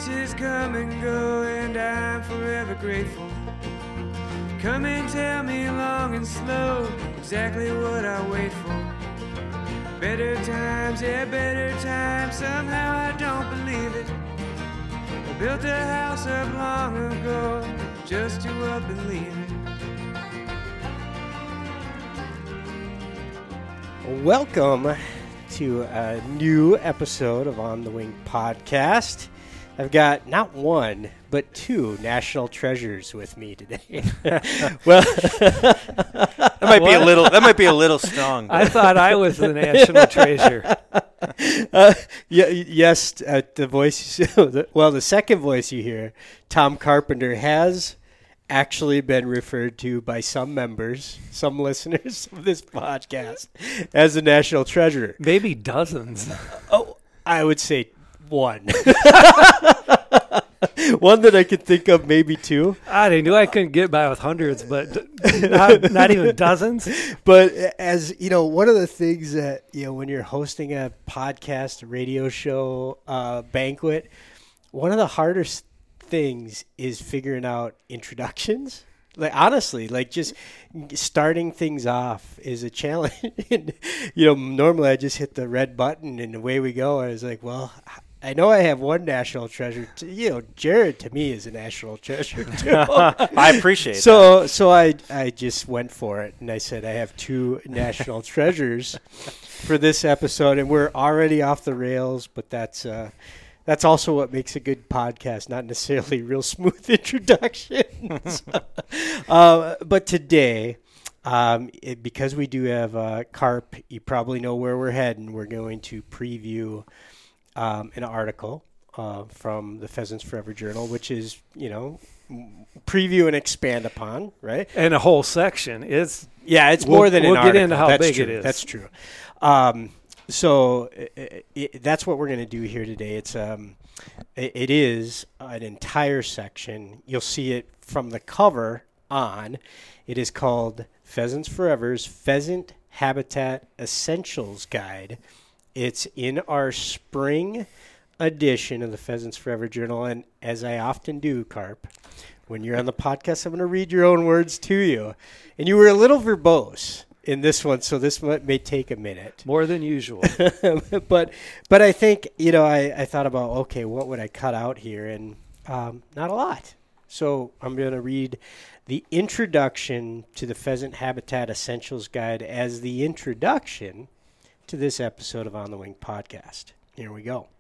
Faces come and go, and I'm forever grateful. Come and tell me long and slow exactly what I wait for. Better times, yeah, better times. Somehow I don't believe it. I built a house up long ago just to up and leave it. Welcome to a new episode of On the Wing podcast. I've got not one, but two national treasures with me today. Well, that might be a little strong. I thought I was the national treasure. Yes, the voice. The second voice you hear, Tom Carpenter, has actually been referred to by some members, some listeners of this podcast, as the national treasure. Maybe dozens. Oh, I would say one. One that I could think of, maybe two. I knew I couldn't get by with hundreds, but not even dozens. But as you know, one of the things that, when you're hosting a podcast, radio show, banquet, one of the hardest things is figuring out introductions. Like, honestly, just starting things off is a challenge. Normally I just hit the red button and away we go. I was like, well, I know I have one national treasure. Jared to me is a national treasure too. I appreciate that. So I just went for it, and I said I have two national treasures for this episode, and we're already off the rails, but that's also what makes a good podcast, not necessarily real smooth introductions. But today, because we do have Carp, you probably know where we're heading. We're going to preview an article from the Pheasants Forever Journal, which is, preview and expand upon, right? And a whole section. It's more than an article. We'll get into how That's big true. it is. That's true. So that's what we're going to do here today. It is an entire section. You'll see it from the cover on. It is called Pheasants Forever's Pheasant Habitat Essentials Guide. It's in our spring edition of the Pheasants Forever Journal. And as I often do, Carp, when you're on the podcast, I'm going to read your own words to you. And you were a little verbose in this one, so this may take a minute. More than usual. But I think, I thought about, okay, what would I cut out here? And not a lot. So I'm going to read the introduction to the Pheasant Habitat Essentials Guide as the introduction to this episode of On the Wing podcast. Here we go.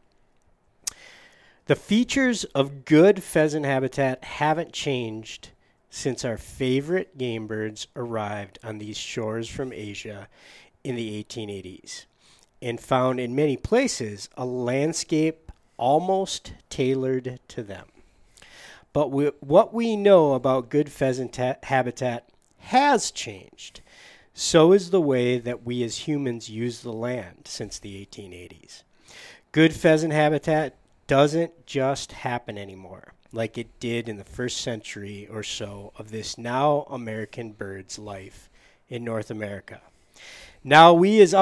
The features of good pheasant habitat haven't changed since our favorite game birds arrived on these shores from Asia in the 1880s and found in many places a landscape almost tailored to them. But what we know about good pheasant habitat has changed. So is the way that we as humans use the land since the 1880s. Good pheasant habitat doesn't just happen anymore like it did in the first century or so of this now American bird's life in North America. Now we as an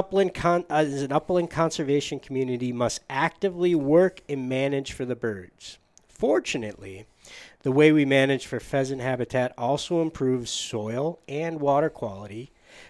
upland conservation community must actively work and manage for the birds. Fortunately, the way we manage for pheasant habitat also improves soil and water quality,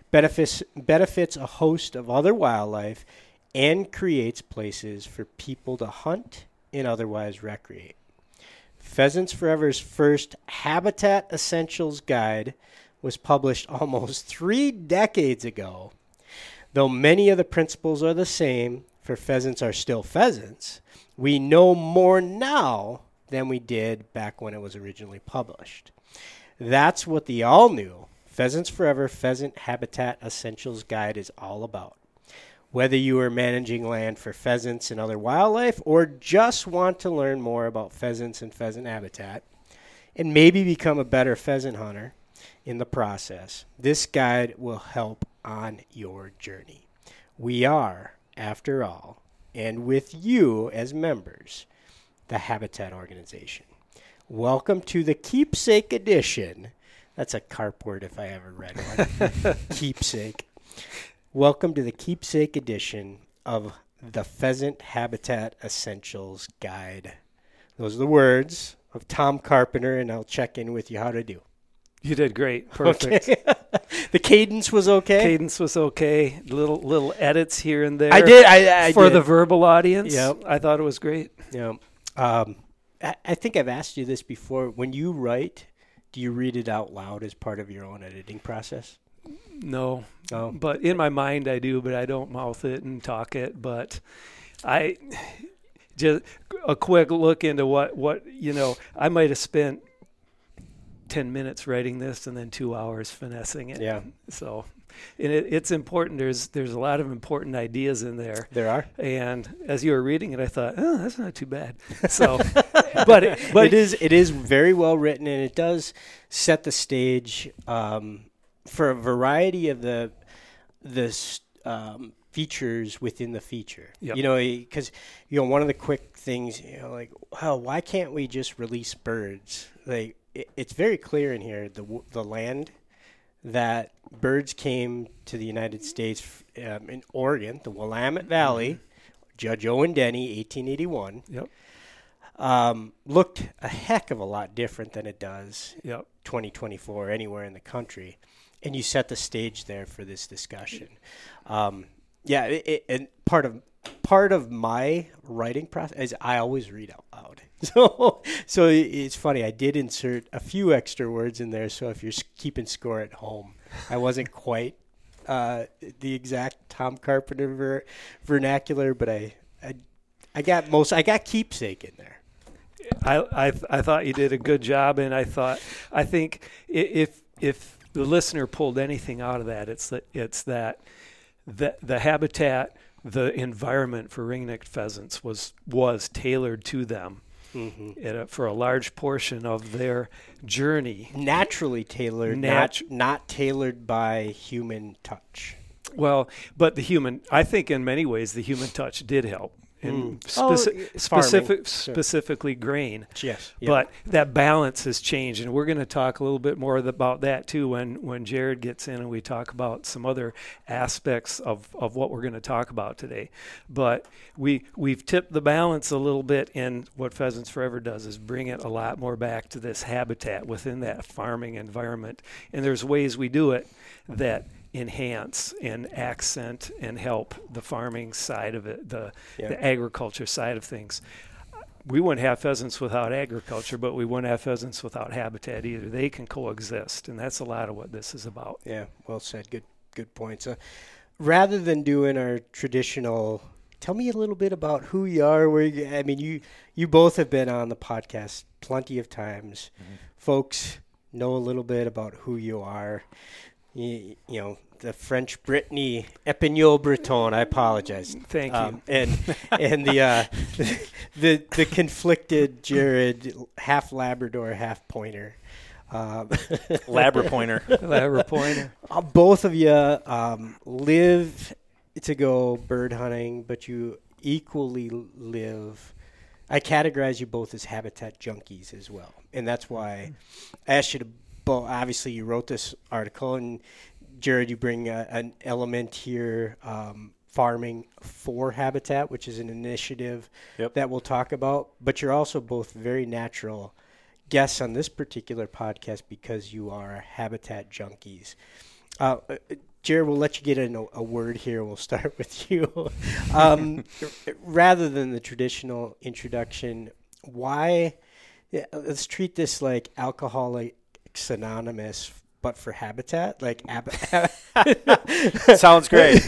benefits a host of other wildlife, and creates places for people to hunt and otherwise recreate. Pheasants Forever's first Habitat Essentials Guide was published almost 3 decades ago. Though many of the principles are the same, for pheasants are still pheasants, we know more now than we did back when it was originally published. That's what the all-new Pheasants Forever Pheasant Habitat Essentials Guide is all about. Whether you are managing land for pheasants and other wildlife or just want to learn more about pheasants and pheasant habitat and maybe become a better pheasant hunter in the process, this guide will help on your journey. We are, after all, and with you as members, the Habitat Organization. Welcome to the Keepsake Edition. That's a carp word if I ever read one. Keepsake. Welcome to the Keepsake Edition of the Pheasant Habitat Essentials Guide. Those are the words of Tom Carpenter, and I'll check in with you how to do. You did great. Perfect. Okay. The cadence was okay? Cadence was okay. Little edits here and there. I did. For the verbal audience. Yep. I thought it was great. Yeah. I think I've asked you this before. When you write, do you read it out loud as part of your own editing process? No. Oh. But in my mind I do, but I don't mouth it and talk it. But I just a quick look into what I might have spent 10 minutes writing this and then 2 hours finessing it. Yeah. So and it's important. There's a lot of important ideas in there. There are. And as you were reading it, I thought, oh, that's not too bad. So, but it is very well written, and it does set the stage for a variety of the features within the feature. Yep. Because one of the quick things, like, why can't we just release birds? Like, it's very clear in here the land that birds came to the United States in Oregon, the Willamette Valley, Judge Owen Denny, 1881. Yep. Looked a heck of a lot different than it does Yep. 2024 anywhere in the country. And you set the stage there for this discussion. And part of my writing process is I always read out loud. So it's funny. I did insert a few extra words in there. So if you're keeping score at home, I wasn't quite the exact Tom Carpenter vernacular, but I got keepsake in there. I thought you did a good job, and I think if the listener pulled anything out of that, it's that the habitat, the environment for ring-necked pheasants was tailored to them. Mm-hmm. For a large portion of their journey. Naturally tailored, not tailored by human touch. Well, but I think in many ways the human touch did help. Specifically grain. Yes. Yep. But that balance has changed, and we're going to talk a little bit more about that too when Jared gets in and we talk about some other aspects of what we're going to talk about today. But we've tipped the balance a little bit, and what Pheasants Forever does is bring it a lot more back to this habitat within that farming environment. And there's ways we do it that enhance and accent and help the farming side of it, the agriculture side of things. We wouldn't have pheasants without agriculture, but we wouldn't have pheasants without habitat either. They can coexist, and that's a lot of what this is about. Yeah, well said. Good points. Rather than doing our traditional, tell me a little bit about who you are. You both have been on the podcast plenty of times. Mm-hmm. Folks know a little bit about who you are. You know, the French Brittany Epinol Breton. I apologize. Thank you. And the conflicted Jared, half Labrador, half Pointer. Labra Pointer. Labra Pointer. Both of you live to go bird hunting, but you equally live. I categorize you both as habitat junkies as well, and that's why I asked you to. Obviously, you wrote this article, and Jared, you bring an element here, farming for habitat, which is an initiative that we'll talk about. But you're also both very natural guests on this particular podcast because you are habitat junkies. Jared, we'll let you get in a word here. We'll start with you. Rather than the traditional introduction, why? Let's treat this like Alcoholics Anonymous, but for habitat. Like, sounds great.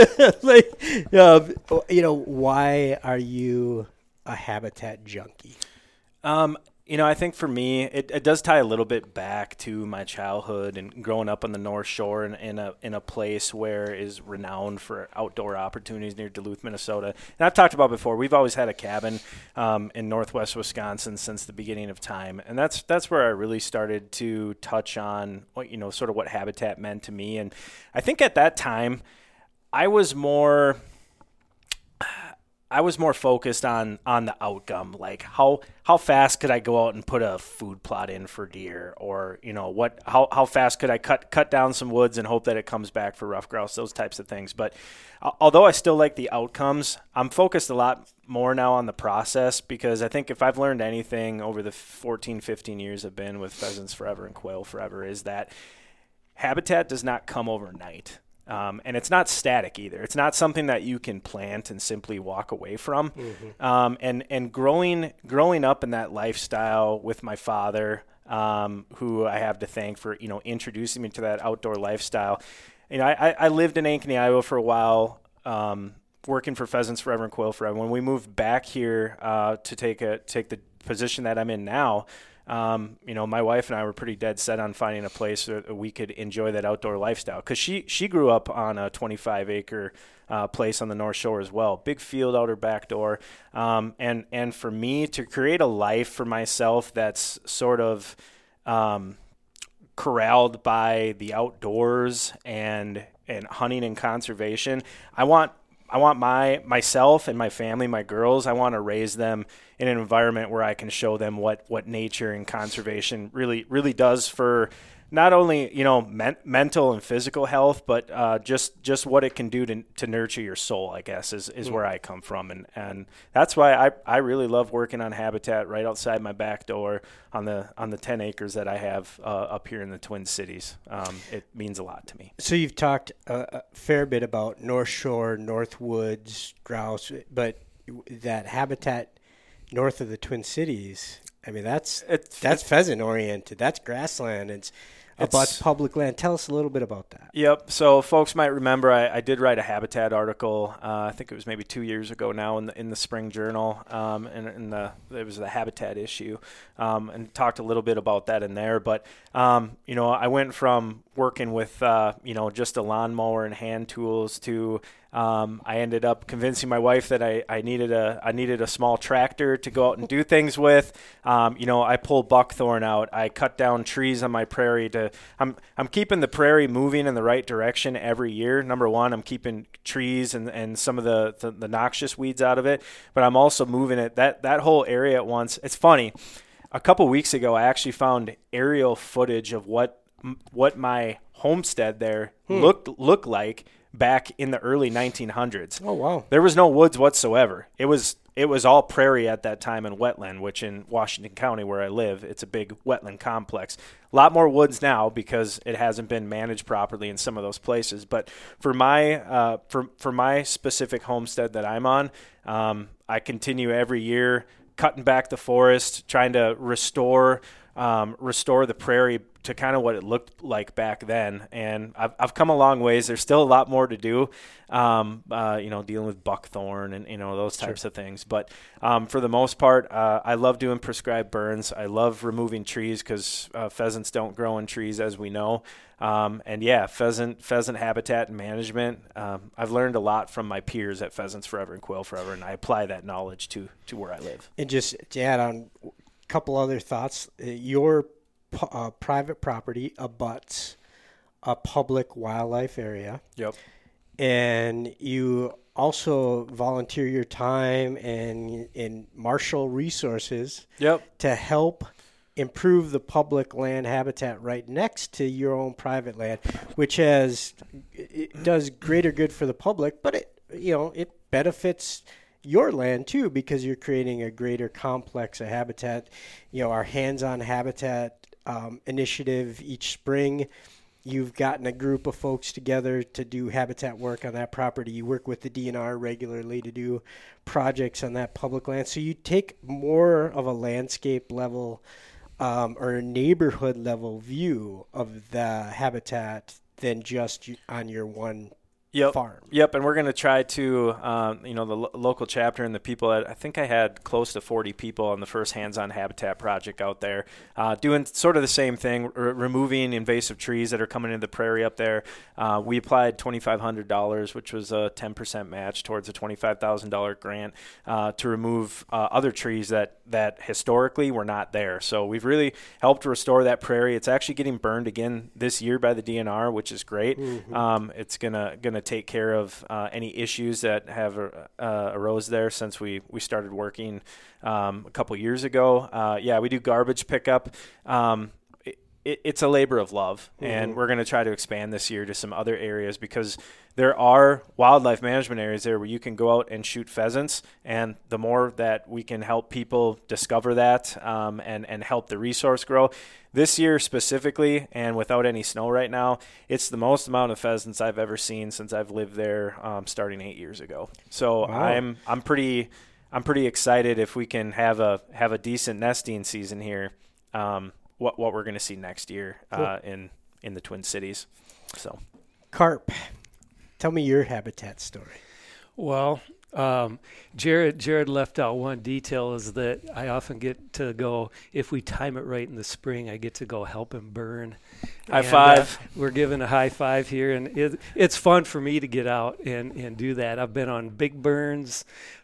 Why are you a habitat junkie? I think for me, it does tie a little bit back to my childhood and growing up on the North Shore in a place where is renowned for outdoor opportunities near Duluth, Minnesota. And I've talked about before, we've always had a cabin in Northwest Wisconsin since the beginning of time, and that's where I really started to touch on sort of what habitat meant to me. And I think at that time, I was more I was more focused on the outcome, like how fast could I go out and put a food plot in for deer, or how fast could I cut down some woods and hope that it comes back for ruffed grouse, those types of things. But although I still like the outcomes, I'm focused a lot more now on the process, because I think if I've learned anything over the 14, 15 years I've been with Pheasants Forever and Quail Forever, is that habitat does not come overnight. And it's not static either. It's not something that you can plant and simply walk away from. And growing up in that lifestyle with my father, who I have to thank for introducing me to that outdoor lifestyle. I lived in Ankeny, Iowa for a while, working for Pheasants Forever and Quail Forever. When we moved back here to take the position that I'm in now, my wife and I were pretty dead set on finding a place that we could enjoy that outdoor lifestyle, because she grew up on a 25-acre place on the North Shore as well, big field out her back door, and for me to create a life for myself that's sort of corralled by the outdoors and hunting and conservation. I want myself and my family, my girls, I want to raise them in an environment where I can show them what nature and conservation really does for not only, mental and physical health, but just what it can do to nurture your soul, I guess, is where I come from. And that's why I really love working on habitat right outside my back door on the 10 acres that I have up here in the Twin Cities. It means a lot to me. So you've talked a fair bit about North Shore, North Woods, grouse, but that habitat north of the Twin Cities, I mean, that's pheasant oriented. That's grassland. It's abuts public land. Tell us a little bit about that. Yep. So folks might remember I did write a habitat article. I think it was maybe 2 years ago now in the Spring Journal, and it was the habitat issue, and talked a little bit about that in there. But I went from working with just a lawnmower and hand tools to I ended up convincing my wife that I needed a small tractor to go out and do things with. I pull buckthorn out. I cut down trees on my prairie. I'm keeping the prairie moving in the right direction every year. Number one, I'm keeping trees and some of the noxious weeds out of it, but I'm also moving it that whole area at once. It's funny. A couple weeks ago, I actually found aerial footage of what my homestead there looked like back in the early 1900s. Oh, wow. There was no woods whatsoever. It was all prairie at that time and wetland, which in Washington County where I live, it's a big wetland complex. A lot more woods now because it hasn't been managed properly in some of those places. But for my for my specific homestead that I'm on, I continue every year cutting back the forest, trying to restore the prairie to kind of what it looked like back then. And I've come a long ways. There's still a lot more to do, dealing with buckthorn and, those types of things. But for the most part, I love doing prescribed burns. I love removing trees because pheasants don't grow in trees, as we know. Pheasant habitat and management. I've learned a lot from my peers at Pheasants Forever and Quail Forever, and I apply that knowledge to where I live. And just to add on a couple other thoughts, your private property abuts a public wildlife area. Yep. And you also volunteer your time and marshal resources to help improve the public land habitat right next to your own private land, which it does greater good for the public, but it benefits your land too, because you're creating a greater complex of habitat. Our hands-on habitat initiative each spring, you've gotten a group of folks together to do habitat work on that property. You work with the DNR regularly to do projects on that public land. So you take more of a landscape level or a neighborhood level view of the habitat than just on your one farm. Yep, and we're going to try to, the local chapter and the people, I think I had close to 40 people on the first hands-on habitat project out there, doing sort of the same thing, removing invasive trees that are coming into the prairie up there. We applied $2,500, which was a 10% match towards a $25,000 grant to remove other trees that historically were not there. So we've really helped restore that prairie. It's actually getting burned again this year by the DNR, which is great. Mm-hmm. It's gonna take care of any issues that have arose there since we started working a couple years ago. We do garbage pickup. It's a labor of love, and we're going to try to expand this year to some other areas because there are wildlife management areas there where you can go out and shoot pheasants, and the more that we can help people discover that and help the resource grow. This year specifically, and without any snow right now, it's the most amount of pheasants I've ever seen since I've lived there starting 8 years ago. So wow. I'm pretty excited if we can have a decent nesting season here. What we're going to see next year in the Twin Cities. So, Carp, tell me your habitat story. Well, Jared left out one detail is that I often get to go, if we time it right in the spring, I get to go help him burn. High five. We're giving a high five here, and it's fun for me to get out and do that. I've been on big burns,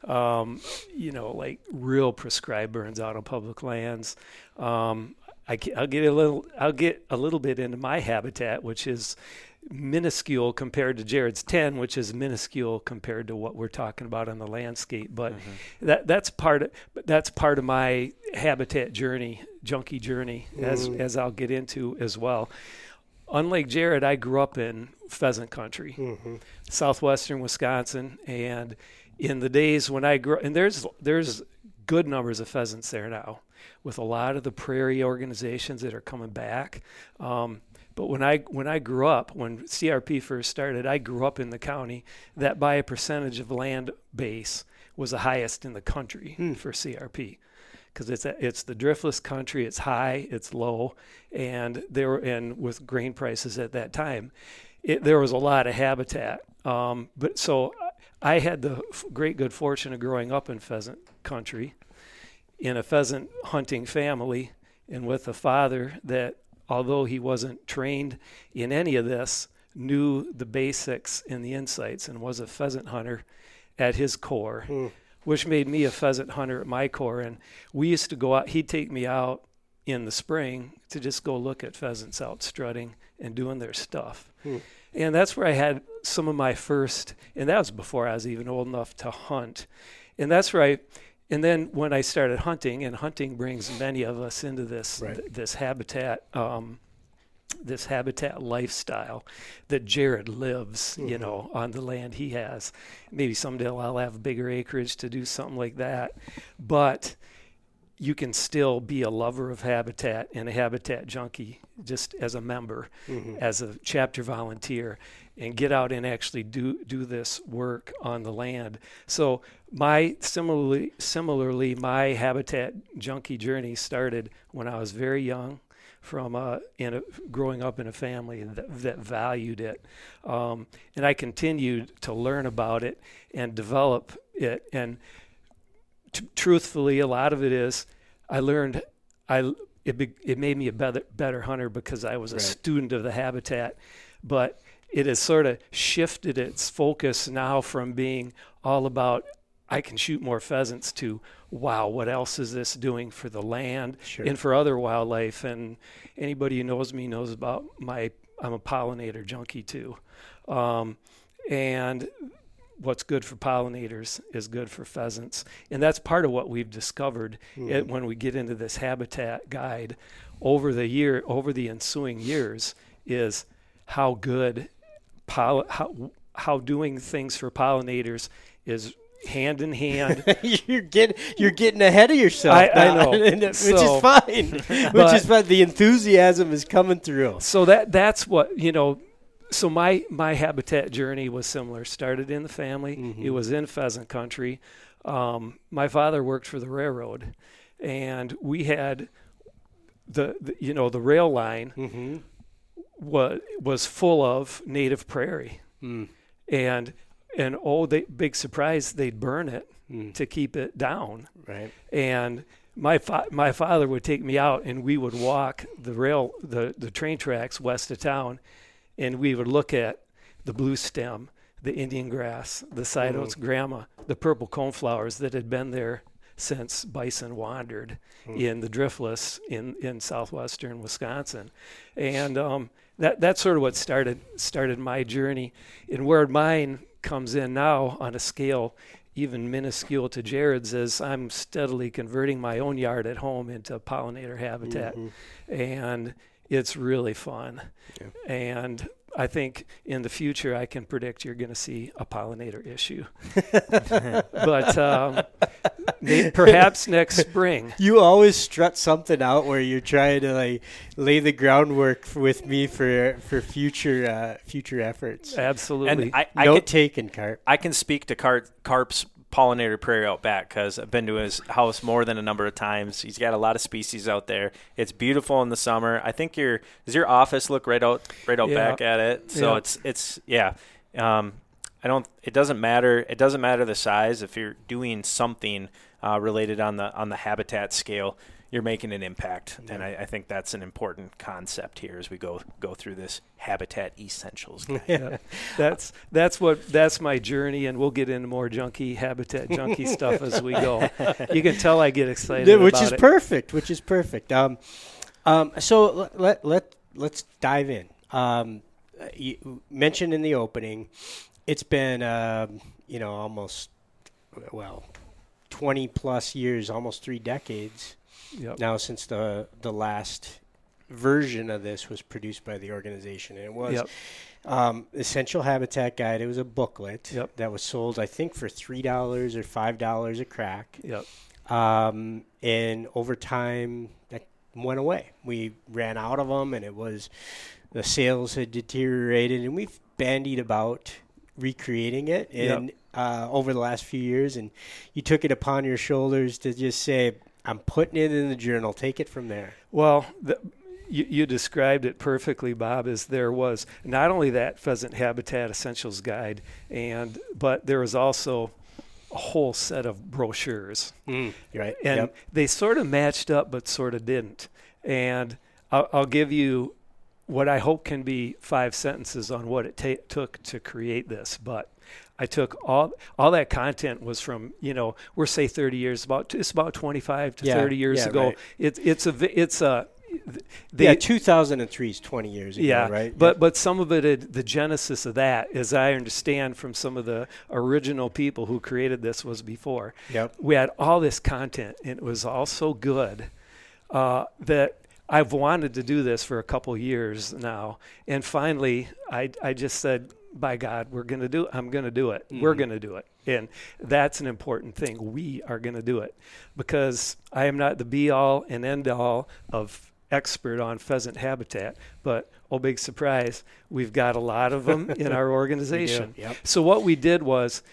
like real prescribed burns out on public lands. I'll get a little bit into my habitat, which is minuscule compared to Jared's 10, which is minuscule compared to what we're talking about on the landscape. But that's part of my habitat journey, junkie journey, as I'll get into as well. Unlike Jared, I grew up in pheasant country, southwestern Wisconsin, and in the days when I grew, and there's good numbers of pheasants there now, with a lot of the prairie organizations that are coming back. But when I grew up, when CRP first started, I grew up in the county that by a percentage of land base was the highest in the country for CRP. Because it's the driftless country, it's high, it's low, and with grain prices at that time, there was a lot of habitat. But so I had the great good fortune of growing up in pheasant country, in a pheasant hunting family, and with a father that, although he wasn't trained in any of this, knew the basics and the insights and was a pheasant hunter at his core, which made me a pheasant hunter at my core. And we used to go out, he'd take me out in the spring to just go look at pheasants out strutting and doing their stuff. And that's where I had some of my first, and that was before I was even old enough to hunt. And that's where and then when I started hunting, and hunting brings many of us into this this habitat lifestyle that Jared lives, on the land he has. Maybe someday I'll have bigger acreage to do something like that, but you can still be a lover of habitat and a habitat junkie just as a member, as a chapter volunteer, and get out and actually do this work on the land. So similarly, my habitat junkie journey started when I was very young, from growing up in a family that valued it, and I continued to learn about it and develop it. And truthfully, a lot of it is I learned. It made me a better hunter because I was a student of the habitat, but it has sort of shifted its focus now from being all about I can shoot more pheasants to, wow, what else is this doing for the land and for other wildlife? And anybody who knows me knows about I'm a pollinator junkie too. And what's good for pollinators is good for pheasants. And that's part of what we've discovered when we get into this habitat guide over the ensuing years, is how good how doing things for pollinators is hand in hand. You're getting ahead of yourself. I know, which is fine. Which is fine. The enthusiasm is coming through. So that's what So my habitat journey was similar. Started in the family. It was in pheasant country. My father worked for the railroad, and we had the rail line was full of native prairie, and big surprise, they'd burn it to keep it down. Right. And my father would take me out, and we would walk the train tracks west of town, and we would look at the blue stem, the Indian grass, the side oats grama, the purple coneflowers that had been there since bison wandered in the driftless in southwestern Wisconsin. And that's sort of what started my journey, and where mine comes in now on a scale even minuscule to Jared's is I'm steadily converting my own yard at home into pollinator habitat, and it's really fun. Yeah. And I think in the future I can predict you're going to see a pollinator issue, but perhaps next spring. You always strut something out where you're trying to like lay the groundwork with me for future efforts. Absolutely. And Note taken, Carp. I can speak to Carp's pollinator prairie out back because I've been to his house more than a number of times. He's got a lot of species out there. It's beautiful in the summer. I think does your office look right out back at it? So it's it doesn't matter the size. If you're doing something related on the habitat scale, you're making an impact. Yeah. And I think that's an important concept here as we go through this habitat essentials guide. Yeah. That's my journey, and we'll get into more habitat junkie stuff as we go. You can tell I get excited which about is it. Which is perfect. So let's dive in. You mentioned in the opening, it's been almost 20 plus years, almost 3 decades. Yep. Now, since the last version of this was produced by the organization, and it was Essential Habitat Guide. It was a booklet that was sold, I think, for $3 or $5 a crack. Yep. And over time, that went away. We ran out of them, and the sales had deteriorated, and we've bandied about recreating it over the last few years. And you took it upon your shoulders to just say, I'm putting it in the journal. Take it from there. Well, you described it perfectly, Bob, as there was not only that Pheasant Habitat Essentials Guide, but there was also a whole set of brochures. Right. And they sort of matched up but sort of didn't. And I'll give you what I hope can be 5 sentences on what it took to create this. But I took all that content was from, we're say 30 years, it's about 25 to 30 years ago. Right. It's 2003 is 20 years ago, right? But some of it, the genesis of that, as I understand from some of the original people who created this, was before. Yep. We had all this content, and it was all so good that I've wanted to do this for a couple years now. And finally, I just said, by God, I'm going to do it. Mm-hmm. We're going to do it. And that's an important thing. We are going to do it, because I am not the be-all and end-all of expert on pheasant habitat, but big surprise, we've got a lot of them in our organization. Yep. So what we did was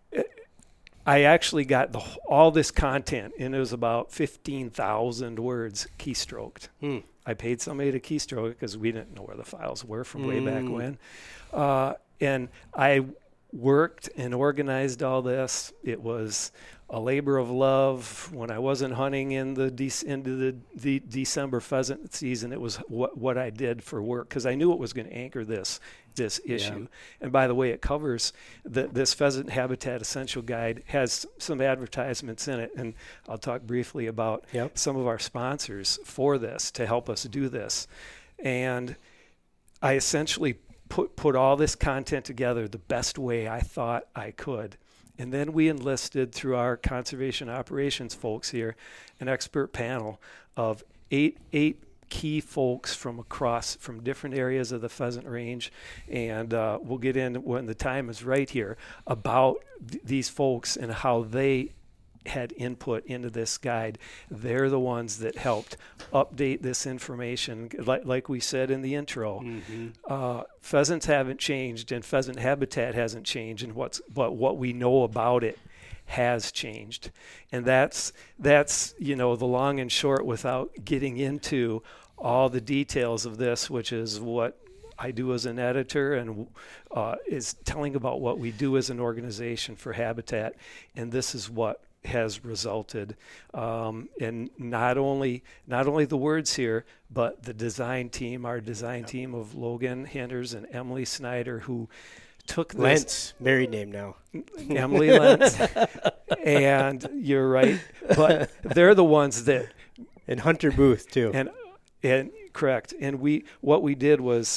I actually got all this content, and it was about 15,000 words keystroked. I paid somebody to keystroke it because we didn't know where the files were from way back when. And I worked and organized all this. It was a labor of love. When I wasn't hunting into the December pheasant season, it was what I did for work, because I knew it was going to anchor this issue. Yeah. And by the way, it covers this Pheasant Habitat Essential Guide has some advertisements in it, and I'll talk briefly about some of our sponsors for this to help us do this. And I essentially put all this content together the best way I thought I could. And then we enlisted, through our conservation operations folks here, an expert panel of eight key folks from different areas of the pheasant range. And we'll get in when the time is right here about these folks and how they had input into this guide. They're the ones that helped update this information. Like we said in the intro, pheasants haven't changed, and pheasant habitat hasn't changed, but what we know about it has changed. And that's the long and short, without getting into all the details of this, which is what I do as an editor, and is telling about what we do as an organization for habitat. And this is what has resulted in not only the words here, but the design team, our design team of Logan Hinders and Emily Snyder, who took this. Lentz, married name now. Emily Lentz. And you're right, but they're the ones that. And Hunter Booth too. And correct. And what we did was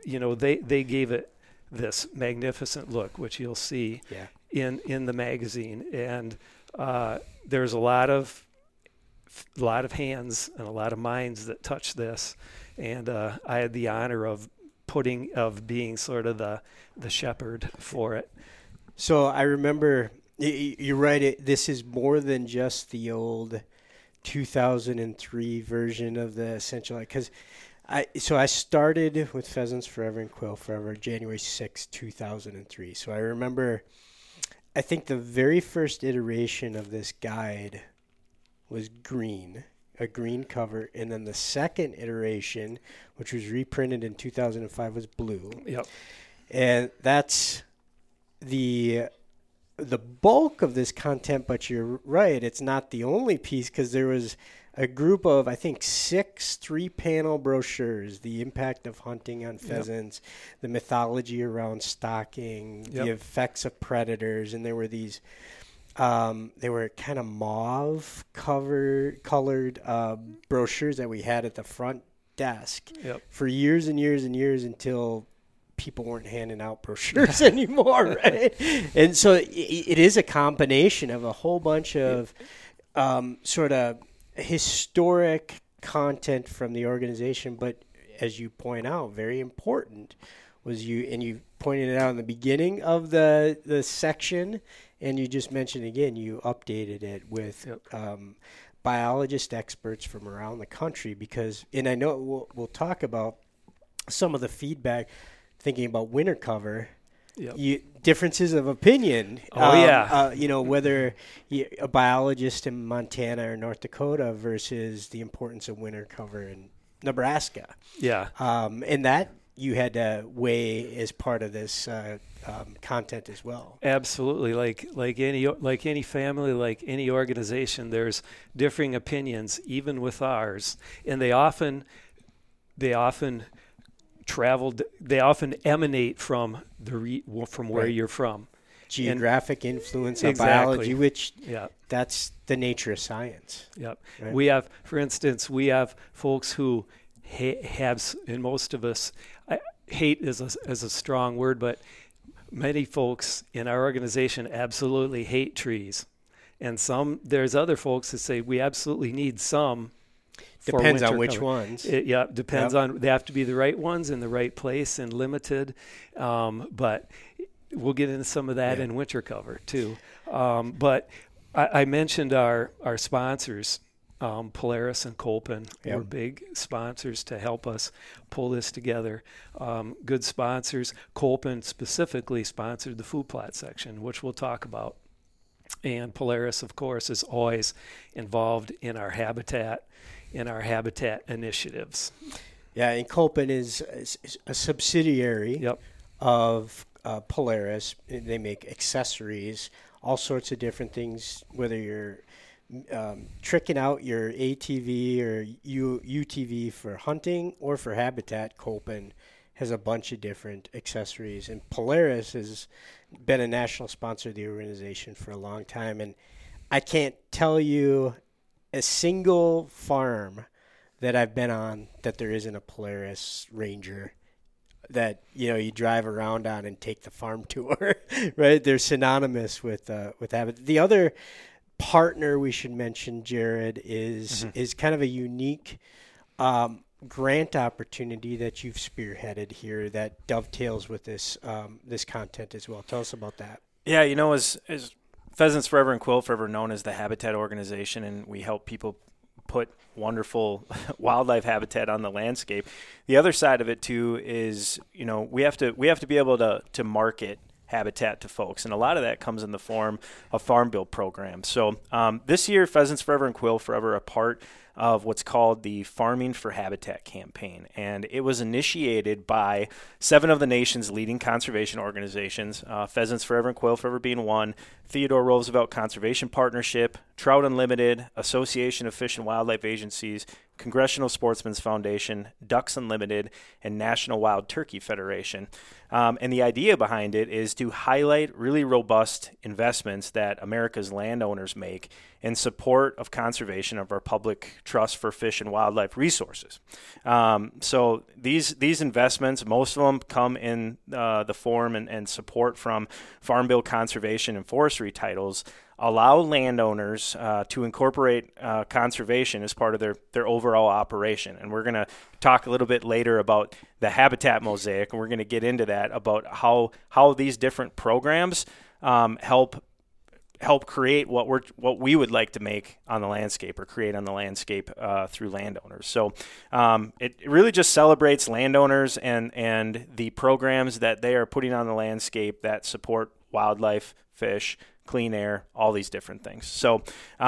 they gave it this magnificent look, which you'll see in the magazine. And there's a lot of hands and a lot of minds that touch this. And I had the honor of being sort of the shepherd for it. So I remember, you're right, this is more than just the old 2003 version of the Essential, because I started with Pheasants Forever and Quail Forever January 6, 2003. So I remember, I think the very first iteration of this guide was green, a green cover, and then the second iteration, which was reprinted in 2005, was blue. Yep. And that's the bulk of this content, but you're right, it's not the only piece, because there was a group of, I think, 6 3-panel brochures: the impact of hunting on pheasants, the mythology around stalking, the effects of predators, and there were these they were kind of mauve colored brochures that we had at the front desk for years and years and years, until people weren't handing out brochures anymore, right? And so it is a combination of a whole bunch of sort of historic content from the organization, but as you point out, very important was you pointed it out in the beginning of the section, and you just mentioned again, you updated it with biologist experts from around the country, because, and I know we'll talk about some of the feedback, thinking about winter cover, differences of opinion. Whether a biologist in Montana or North Dakota versus the importance of winter cover in Nebraska. Yeah. And that you had to weigh as part of this content as well. Absolutely. Like any family, like any organization, there's differing opinions, even with ours, and they often emanate from where you're from. Geographic influence of biology, which that's the nature of science. Yep. Right? We have, for instance, folks who have, and most of us, hate is a strong word, but many folks in our organization absolutely hate trees. And there's other folks that say we absolutely need some. Depends on which ones. Depends on, they have to be the right ones in the right place and limited. But we'll get into some of that in winter cover too. But I mentioned our sponsors, Polaris and Kolpin were big sponsors to help us pull this together. Good sponsors. Kolpin specifically sponsored the food plot section, which we'll talk about. And Polaris, of course, is always involved in our habitat initiatives. Yeah, and Kolpin is a subsidiary of Polaris. They make accessories, all sorts of different things, whether you're tricking out your ATV or UTV for hunting or for habitat. Kolpin has a bunch of different accessories, and Polaris has been a national sponsor of the organization for a long time. And I can't tell you a single farm that I've been on that there isn't a Polaris Ranger that you drive around on and take the farm tour. Right? They're synonymous with habitat. The other partner we should mention, Jared, is kind of a unique grant opportunity that you've spearheaded here that dovetails with this content as well. Tell us about that. Yeah, as Pheasants Forever and Quail Forever, known as the Habitat Organization, and we help people put wonderful wildlife habitat on the landscape. The other side of it too is, we have to be able to market habitat to folks, and a lot of that comes in the form of farm bill programs. So this year, Pheasants Forever and Quail Forever are part of what's called the Farming for Habitat campaign, and it was initiated by 7 of the nation's leading conservation organizations, Pheasants Forever and Quail Forever being one, Theodore Roosevelt Conservation Partnership, Trout Unlimited, Association of Fish and Wildlife Agencies, Congressional Sportsmen's Foundation, Ducks Unlimited, and National Wild Turkey Federation. And the idea behind it is to highlight really robust investments that America's landowners make in support of conservation of our public Trust for Fish and Wildlife Resources. So these investments, most of them come in the form and support from Farm Bill conservation and forestry titles, allow landowners to incorporate conservation as part of their overall operation. And we're going to talk a little bit later about the habitat mosaic, and we're going to get into that about how these different programs help create what we would like to make on the landscape or create on the landscape through landowners. So it really just celebrates landowners and the programs that they are putting on the landscape that support wildlife, fish, clean air, all these different things. So,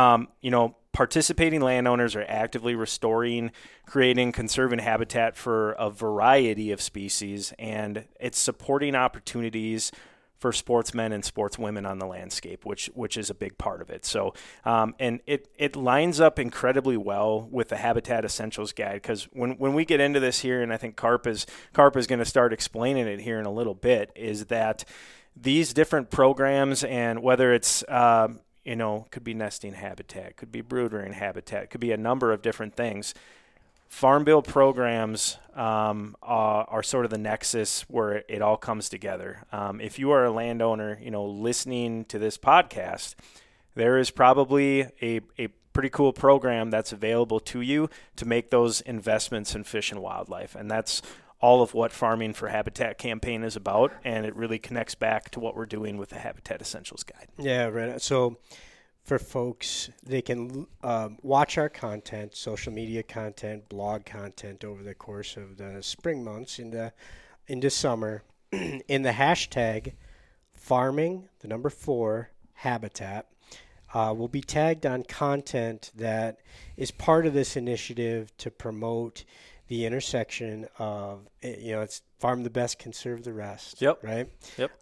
participating landowners are actively restoring, creating, conserving habitat for a variety of species, and it's supporting opportunities for sportsmen and sportswomen on the landscape, which is a big part of it. So, and it lines up incredibly well with the Habitat Essentials Guide, because when we get into this here, and I think Carp is going to start explaining it here in a little bit, is that these different programs, and whether it's could be nesting habitat, could be brood rearing habitat, could be a number of different things. Farm Bill programs are sort of the nexus where it all comes together. If you are a landowner, listening to this podcast, there is probably a pretty cool program that's available to you to make those investments in fish and wildlife. And that's all of what Farming for Habitat campaign is about, and it really connects back to what we're doing with the Habitat Essentials Guide. Yeah, right. So for folks, they can watch our content, social media content, blog content over the course of the spring months into summer in the hashtag farming, 4, habitat. Will be tagged on content that is part of this initiative to promote the intersection of, it's farm the best, conserve the rest. Yep. Right. Yep.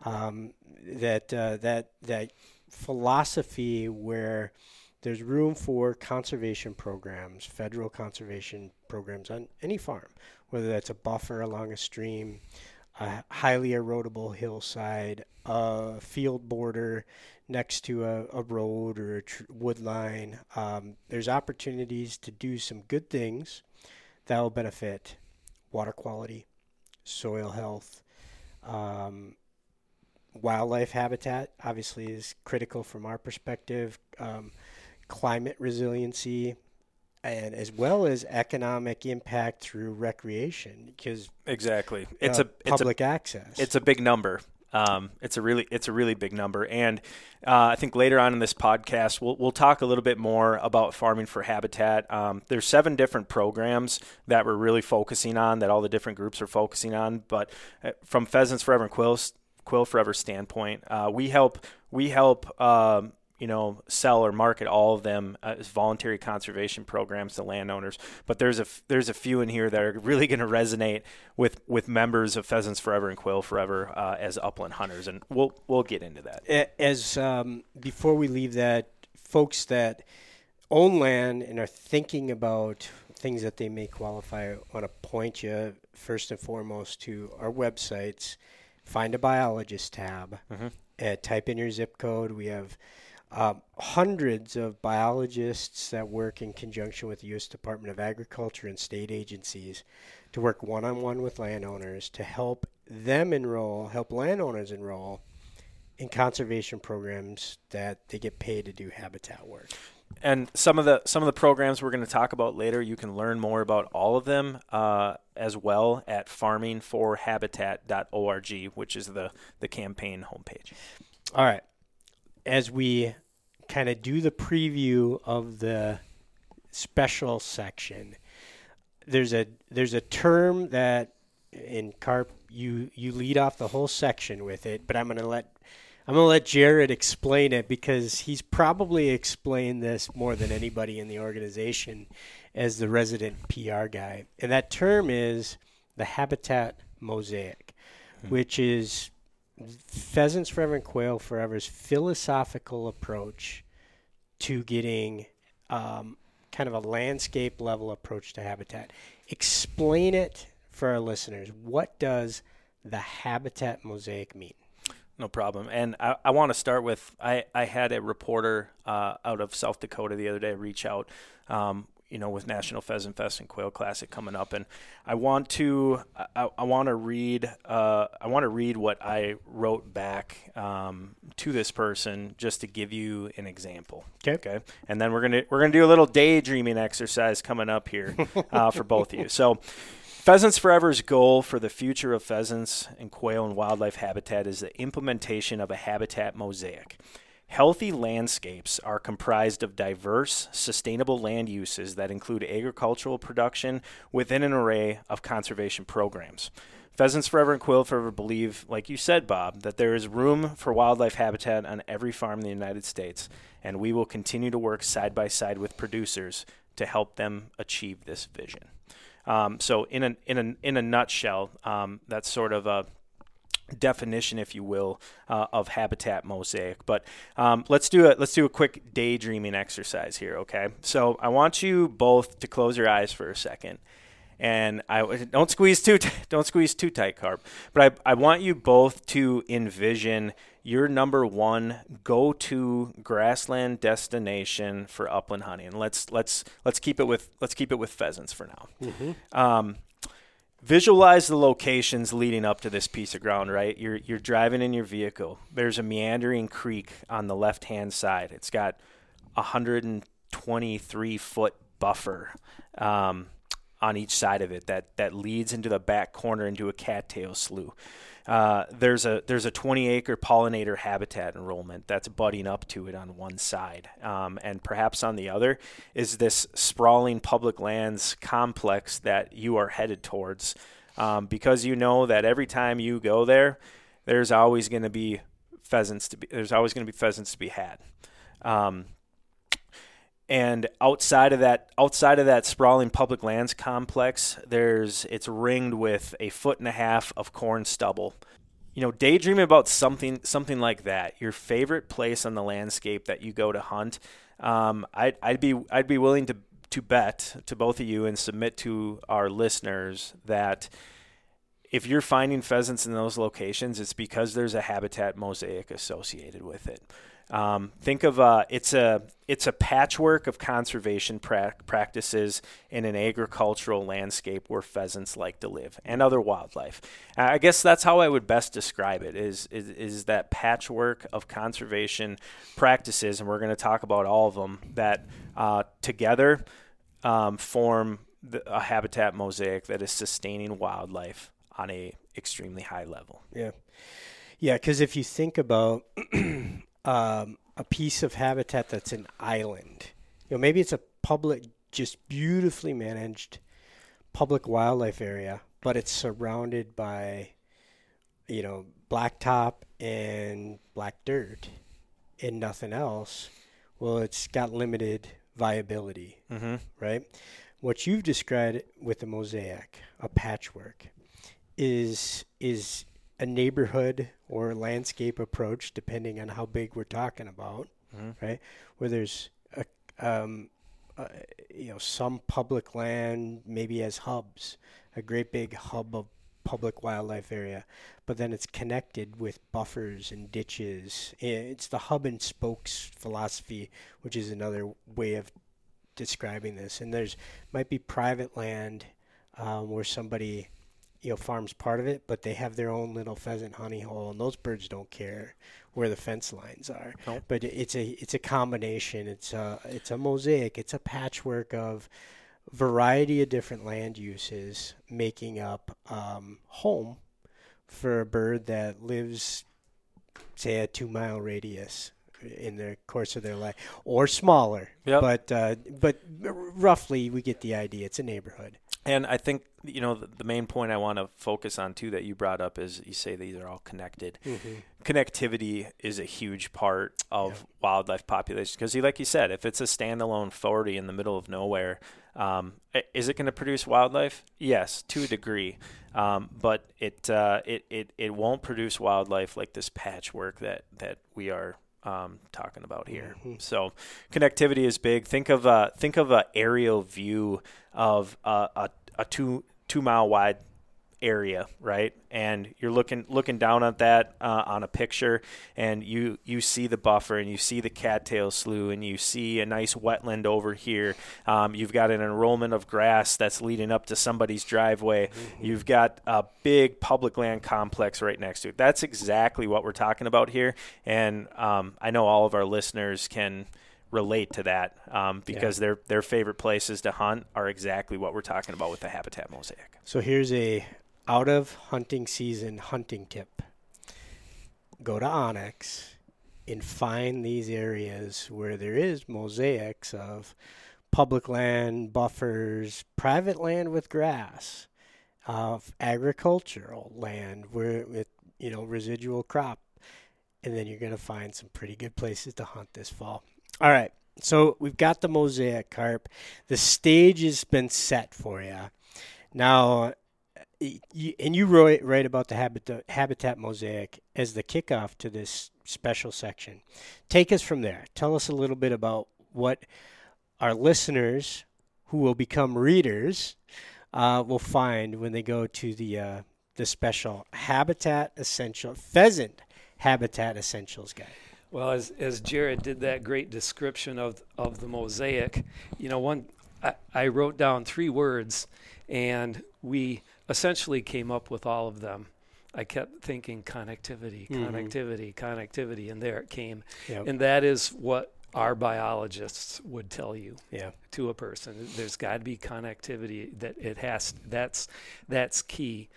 That philosophy where there's room for conservation programs, federal conservation programs on any farm, whether that's a buffer along a stream, a highly erodible hillside, a field border next to a road or a wood line. There's opportunities to do some good things that will benefit water quality, soil health, wildlife habitat obviously is critical from our perspective, climate resiliency, and as well as economic impact through recreation, because exactly public access. It's a big number. It's a really big number, and I think later on in this podcast we'll talk a little bit more about Farming for Habitat. There's 7 different programs that we're really focusing on, that all the different groups are focusing on. But from Pheasants Forever and Quail Forever standpoint, we help sell or market all of them as voluntary conservation programs to landowners. But there's a few in here that are really going to resonate with members of Pheasants Forever and Quail Forever as upland hunters, and we'll get into that. As before we leave that, folks that own land and are thinking about things that they may qualify, I want to point you first and foremost to our websites. Find a biologist tab. Type in your zip code. We have hundreds of biologists that work in conjunction with the U.S. Department of Agriculture and state agencies to work one-on-one with landowners to help landowners enroll in conservation programs that they get paid to do habitat work. And some of the programs we're going to talk about later, you can learn more about all of them as well at farmingforhabitat.org, which is the campaign homepage. All right. As we kind of do the preview of the special section, there's a term that in Carp you lead off the whole section with it, but I'm gonna let Jared explain it, because he's probably explained this more than anybody in the organization as the resident PR guy. And that term is the habitat mosaic, which is Pheasants Forever and Quail Forever's philosophical approach to getting kind of a landscape level approach to habitat. Explain it for our listeners. What does the habitat mosaic mean? No problem. And I want to start with, I had a reporter out of South Dakota the other day reach out. with National Pheasant Fest and Quail Classic coming up, and I want to read what I wrote back to this person just to give you an example. Okay, and then we're gonna do a little daydreaming exercise coming up here for both of you. So, Pheasants Forever's goal for the future of pheasants and quail and wildlife habitat is the implementation of a habitat mosaic. Healthy landscapes are comprised of diverse, sustainable land uses that include agricultural production within an array of conservation programs. Pheasants Forever and Quail Forever believe, like you said, Bob, that there is room for wildlife habitat on every farm in the United States, and we will continue to work side by side with producers to help them achieve this vision. So, in a nutshell, that's sort of a definition, if you will, of habitat mosaic. But let's do a quick daydreaming exercise here, okay? So I want you both to close your eyes for a second, and don't squeeze too tight, Carp. But I want you both to envision your number one go-to grassland destination for upland hunting. And let's keep it with pheasants for now. Mm-hmm. Visualize the locations leading up to this piece of ground, right? You're driving in your vehicle. There's a meandering creek on the left-hand side. It's got 123-foot buffer on each side of it that leads into the back corner into a cattail slough. There's a 20-acre pollinator habitat enrollment that's butting up to it on one side, and perhaps on the other is this sprawling public lands complex that you are headed towards, because you know that every time you go there, there's always going to be pheasants to be had. And outside of that sprawling public lands complex, it's ringed with 1.5 foot of corn stubble. Daydream about something like that. Your favorite place on the landscape that you go to hunt. I'd be willing to bet to both of you and submit to our listeners that if you're finding pheasants in those locations, it's because there's a habitat mosaic associated with it. Think of it's a patchwork of conservation practices in an agricultural landscape where pheasants like to live and other wildlife. I guess that's how I would best describe it is that patchwork of conservation practices, and we're going to talk about all of them that together form a habitat mosaic that is sustaining wildlife on a extremely high level. Yeah, because if you think about a piece of habitat that's an island, maybe it's a public, just beautifully managed public wildlife area, but it's surrounded by, blacktop and black dirt and nothing else. Well, it's got limited viability, right? What you've described with the mosaic, a patchwork, is a neighborhood or landscape approach, depending on how big we're talking about, right? Where there's some public land maybe as hubs, a great big hub of public wildlife area, but then it's connected with buffers and ditches. It's the hub and spokes philosophy, which is another way of describing this. And might be private land where somebody farms part of it, but they have their own little pheasant honey hole, and those birds don't care where the fence lines are. Nope. But it's a combination. It's a mosaic. It's a patchwork of variety of different land uses making up home for a bird that lives, say, a 2-mile radius in the course of their life, or smaller. Yep. But roughly, we get the idea. It's a neighborhood. And I think, the main point I want to focus on, too, that you brought up is you say these are all connected. Mm-hmm. Connectivity is a huge part of wildlife populations because, like you said, if it's a standalone 40 in the middle of nowhere, is it going to produce wildlife? Yes, to a degree. But it won't produce wildlife like this patchwork that we are talking about here. Mm-hmm. So connectivity is big. Think of a aerial view of a 2 mile wide area, right? And you're looking down at that on a picture, and you see the buffer, and you see the cattail slough, and you see a nice wetland over here. You've got an enrollment of grass that's leading up to somebody's driveway. You've got a big public land complex right next to it. That's exactly what we're talking about here, and I know all of our listeners can relate to that because their favorite places to hunt are exactly what we're talking about with the habitat mosaic. So here's a out of hunting season hunting tip. Go to Onyx and find these areas where there is mosaics of public land, buffers, private land with grass, of agricultural land where with residual crop, and then you're going to find some pretty good places to hunt this fall. All right, so we've got the mosaic carp. The stage has been set for you. Now, you write about the habitat mosaic as the kickoff to this special section. Take us from there. Tell us a little bit about what our listeners, who will become readers, will find when they go to the special pheasant habitat essentials guide. Well, as Jared did that great description of the mosaic, I wrote down 3 words, and we essentially came up with all of them. I kept thinking connectivity, and there it came. Yep. And that is what our biologists would tell you to a person. There's got to be connectivity. That's key.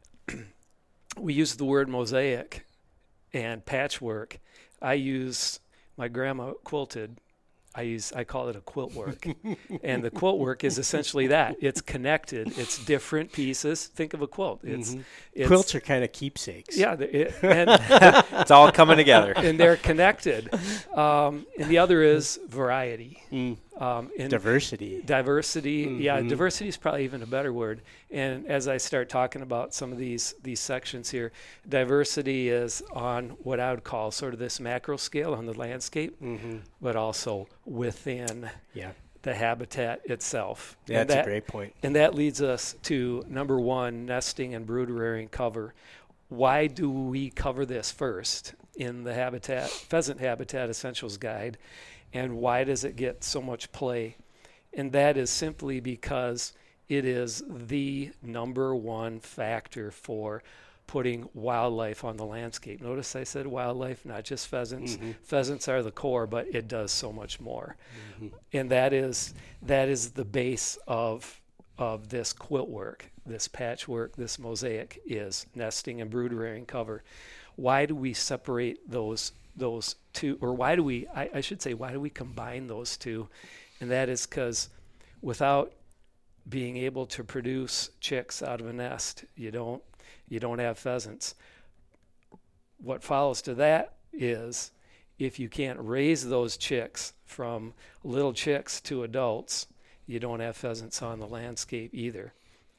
We use the word mosaic and patchwork. My grandma quilted. I call it a quilt work. And the quilt work is essentially that. It's connected. It's different pieces. Think of a quilt. It's Quilts are kind of keepsakes. Yeah. It's all coming together. And they're connected. And the other is variety. Diversity. Diversity. Yeah, diversity is probably even a better word. And as I start talking about some of these sections here, diversity is on what I would call sort of this macro scale on the landscape, but also within the habitat itself. Yeah, that's a great point. And that leads us to number 1, nesting and brood rearing cover. Why do we cover this first in the Pheasant Habitat Essentials Guide? And why does it get so much play? And that is simply because it is the number 1 factor for putting wildlife on the landscape. Notice I said wildlife, not just pheasants. Pheasants are the core, but it does so much more. And that is the base of this quilt work, this patchwork, this mosaic is nesting and brood rearing cover. Why do we separate those two, or why do we combine those two? And that is because without being able to produce chicks out of a nest, you don't have pheasants. What follows to that is if you can't raise those chicks from little chicks to adults, you don't have pheasants on the landscape either.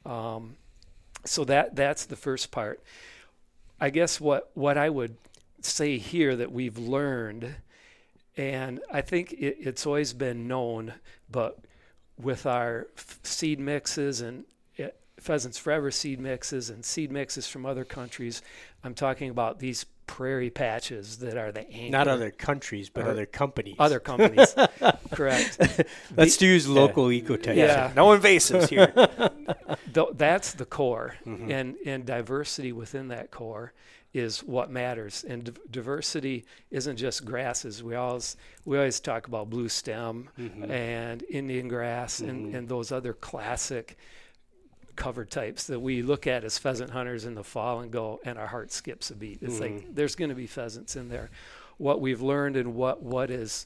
So that's the first part. I guess what I would say here that we've learned, and I think it's always been known, but with our seed mixes and Pheasants Forever seed mixes and seed mixes from other countries, I'm talking about these prairie patches that are the anchor. Not other countries, but other companies. Other companies, correct. Let's use local ecotypes. Yeah, no invasives here. That's the core, and diversity within that core is what matters. And diversity isn't just grasses. We always talk about blue stem and Indian grass and those other classic cover types that we look at as pheasant hunters in the fall and go, and our heart skips a beat. It's like there's going to be pheasants in there. What we've learned and what is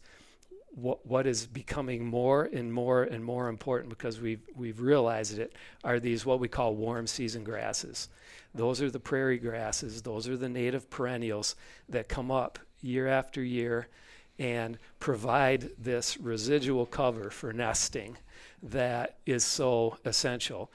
becoming more and more and more important, because we've realized it, are these what we call warm season grasses. Those are the prairie grasses. Those are the native perennials that come up year after year and provide this residual cover for nesting that is so essential.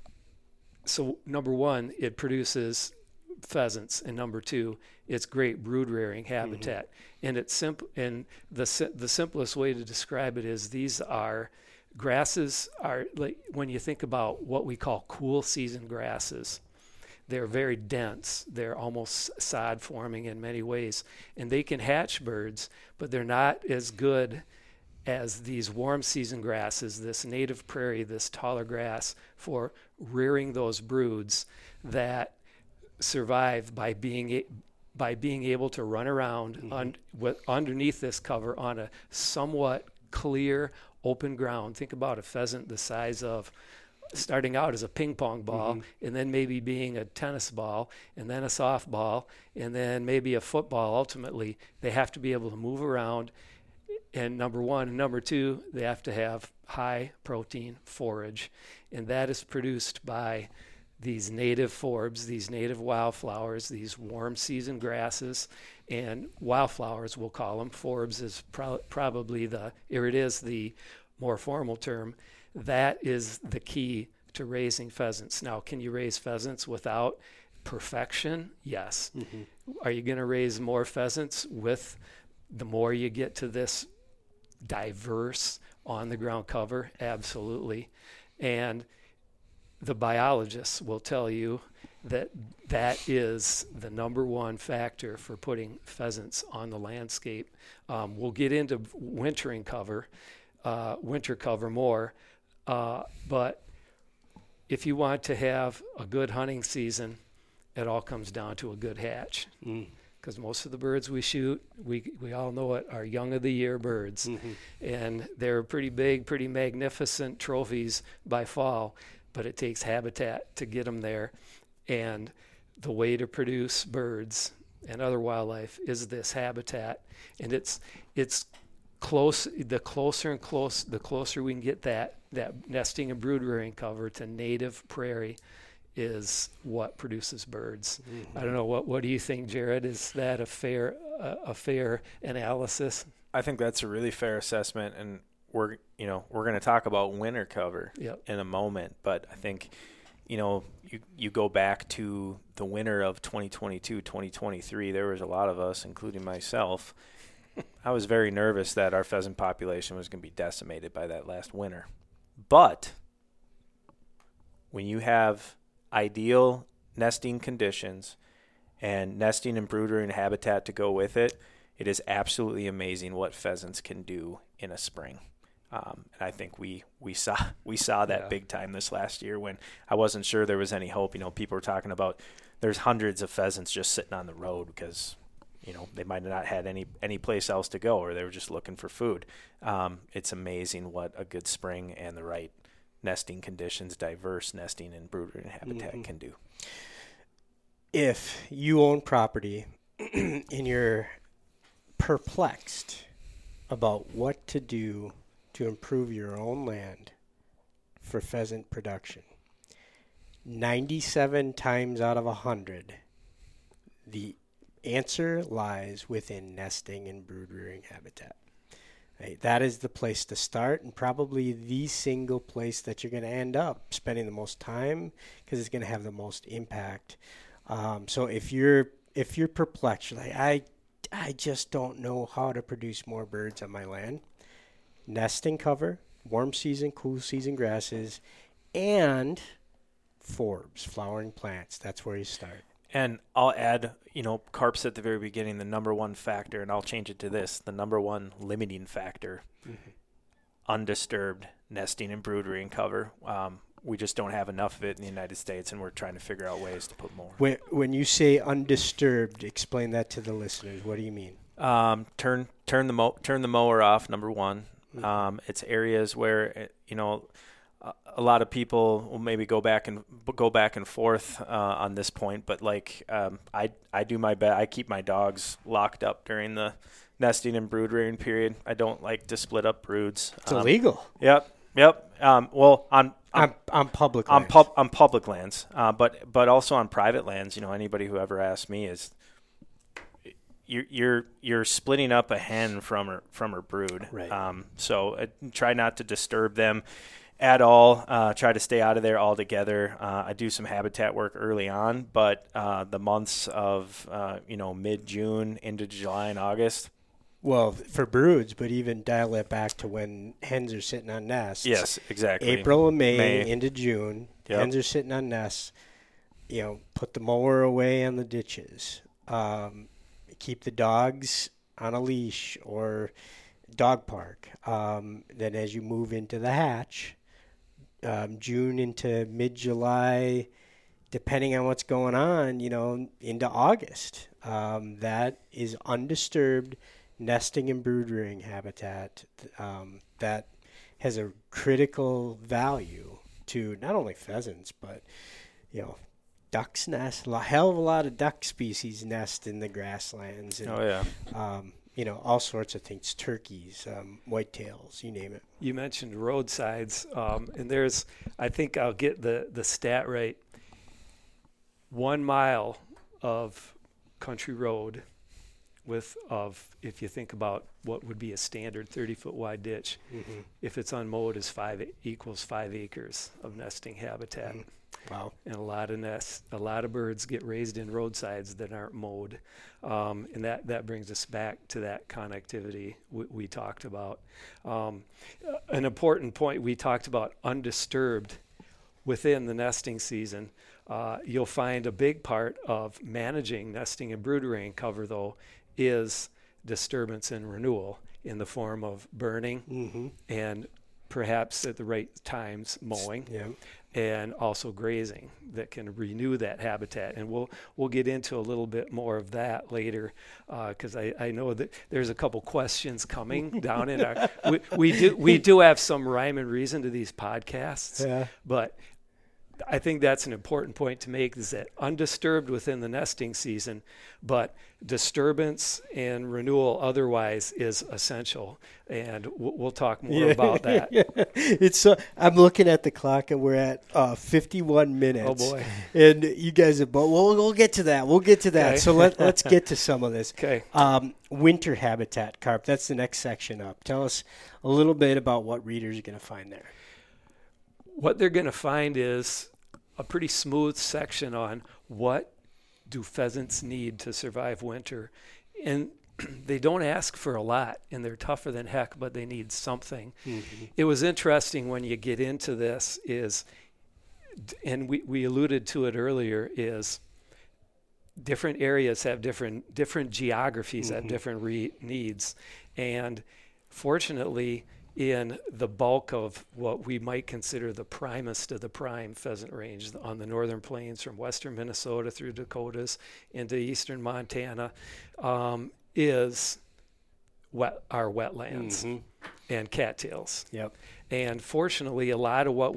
So number 1, it produces pheasants, and number 2, it's great brood rearing habitat. And it's simple. And the simplest way to describe it is these are grasses are like when you think about what we call cool season grasses. They're very dense. They're almost sod forming in many ways. And they can hatch birds, but they're not as good as these warm season grasses, this native prairie, this taller grass, for rearing those broods that survive by being able to run around underneath this cover on a somewhat clear, open ground. Think about a pheasant the size of, starting out as a ping pong ball, and then maybe being a tennis ball, and then a softball, and then maybe a football. Ultimately, they have to be able to move around. And number one. And number two, they have to have high protein forage. And that is produced by these native forbs, these native wildflowers, these warm season grasses, and wildflowers, we'll call them. Forbs is probably the more formal term. That is the key to raising pheasants. Now, can you raise pheasants without perfection? Yes. Are you going to raise more pheasants with the more you get to this diverse on-the-ground cover? Absolutely. And the biologists will tell you that that is the number one factor for putting pheasants on the landscape. We'll get into winter cover more, but if you want to have a good hunting season, it all comes down to a good hatch. Because most of the birds we shoot, we all know it, are young of the year birds. And they're pretty big, pretty magnificent trophies by fall, but it takes habitat to get them there. And the way to produce birds and other wildlife is this habitat. And it's close, the closer we can get that nesting and brood rearing cover to native prairie is what produces birds. I don't know, what do you think, Jared? Is that a fair analysis? I think that's a really fair assessment, and we're going to talk about winter cover in a moment, but I think you go back to the winter of 2022, 2023, there was a lot of us, including myself. I was very nervous that our pheasant population was going to be decimated by that last winter. But when you have ideal nesting conditions and nesting and brood rearing habitat to go with it, it is absolutely amazing what pheasants can do in a spring. And I think we saw that big time this last year when I wasn't sure there was any hope. People were talking about there's hundreds of pheasants just sitting on the road because they might have not had any place else to go, or they were just looking for food. It's amazing what a good spring and the right nesting conditions, diverse nesting and brood rearing habitat can do. If you own property and you're perplexed about what to do to improve your own land for pheasant production, 97 times out of 100, the answer lies within nesting and brood rearing habitat. Right? That is the place to start, and probably the single place that you're going to end up spending the most time, because it's going to have the most impact. So if you're perplexed, like I just don't know how to produce more birds on my land, nesting cover, warm season, cool season grasses, and forbs, flowering plants. That's where you start. And I'll add, carps at the very beginning, the number one factor, and I'll change it to this, the number one limiting factor, undisturbed nesting and brood rearing cover. We just don't have enough of it in the United States, and we're trying to figure out ways to put more. When you say undisturbed, explain that to the listeners. What do you mean? Turn the mower off, number one. It's areas where, a lot of people will maybe go back and forth on this point, but I do my best. I keep my dogs locked up during the nesting and brood rearing period. I don't like to split up broods. It's illegal. Yep. Well, on public lands. On public lands, but also on private lands. Anybody who ever asks me is, you're splitting up a hen from her brood. Right. So try not to disturb them at all. Try to stay out of there altogether. I do some habitat work early on, but the months of mid-June into July and August. Well, for broods, but even dial it back to when hens are sitting on nests. Yes, exactly. April and May into June, Yep. hens are sitting on nests. put the mower away on the ditches. Keep the dogs on a leash or dog park. Then as you move into the hatch, June into mid-July, depending on what's going on, into August, that is undisturbed nesting and brood rearing habitat that has a critical value to not only pheasants, but, ducks nest. A hell of a lot of duck species nest in the grasslands. And, all sorts of things, turkeys, whitetails, you name it. You mentioned roadsides, and I think I'll get the stat right. 1 mile of country road if you think about what would be a standard 30-foot wide ditch, if it's unmowed, equals 5 acres of nesting habitat. Wow. And a lot of birds get raised in roadsides that aren't mowed. And that brings us back to that connectivity we talked about. An important point, we talked about undisturbed within the nesting season. You'll find a big part of managing nesting and brood rearing cover, though, is disturbance and renewal in the form of burning and perhaps at the right times mowing. Yeah. And also grazing that can renew that habitat. And we'll get into a little bit more of that later, because I know that there's a couple questions coming down in our. We do have some rhyme and reason to these podcasts, but I think that's an important point to make, is that undisturbed within the nesting season, but disturbance and renewal otherwise is essential. And we'll talk more about that. It's I'm looking at the clock and we're at 51 minutes. Oh boy! And you guys have we'll get to that. We'll get to that. Okay. So let's get to some of this. Okay. Winter habitat, Carp. That's the next section up. Tell us a little bit about what readers are going to find there. What they're going to find is a pretty smooth section on what do pheasants need to survive winter. And they don't ask for a lot, and they're tougher than heck, but they need something. It was interesting when you get into this and we alluded to it earlier, is different areas have different geographies, have different needs. And fortunately, in the bulk of what we might consider the primest of the prime pheasant range on the northern plains from western Minnesota through Dakotas into eastern Montana, is our wetlands and cattails. Yep. And fortunately, a lot of what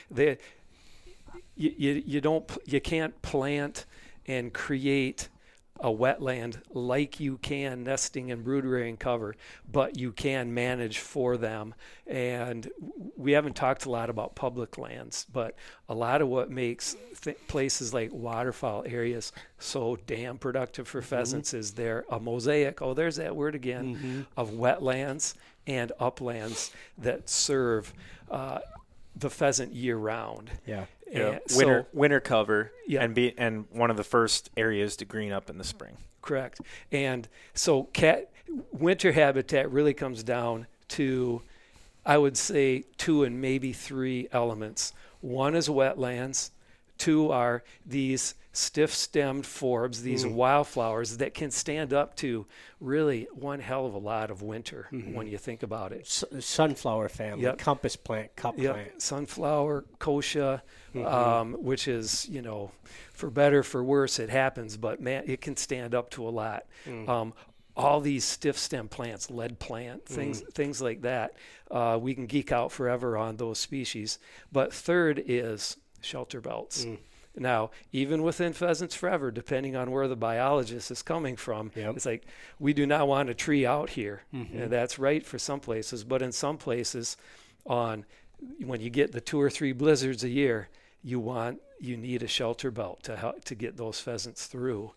you can't plant and create a wetland like you can nesting and brood rearing cover, but you can manage for them. And we haven't talked a lot about public lands, but a lot of what makes places like waterfowl areas so damn productive for pheasants is they're a mosaic, there's that word again, of wetlands and uplands that serve the pheasant year round. Yeah. Winter cover, Yeah. and one of the first areas to green up in the spring. Correct. And so winter habitat really comes down to, I would say, 2 and maybe 3 elements. One is wetlands. 2 are these stiff-stemmed forbs, these wildflowers that can stand up to really one hell of a lot of winter when you think about it. Sunflower family, compass plant, cup plant. Sunflower, kochia, which is, for better, for worse, it happens, but man, it can stand up to a lot. All these stiff stem plants, lead plant, things like that, we can geek out forever on those species. But third is shelter belts. Now, even within Pheasants Forever, depending on where the biologist is coming from, it's like, we do not want a tree out here. And that's right for some places. But in some places, when you get the 2 or 3 blizzards a year, you need a shelter belt to help to get those pheasants through.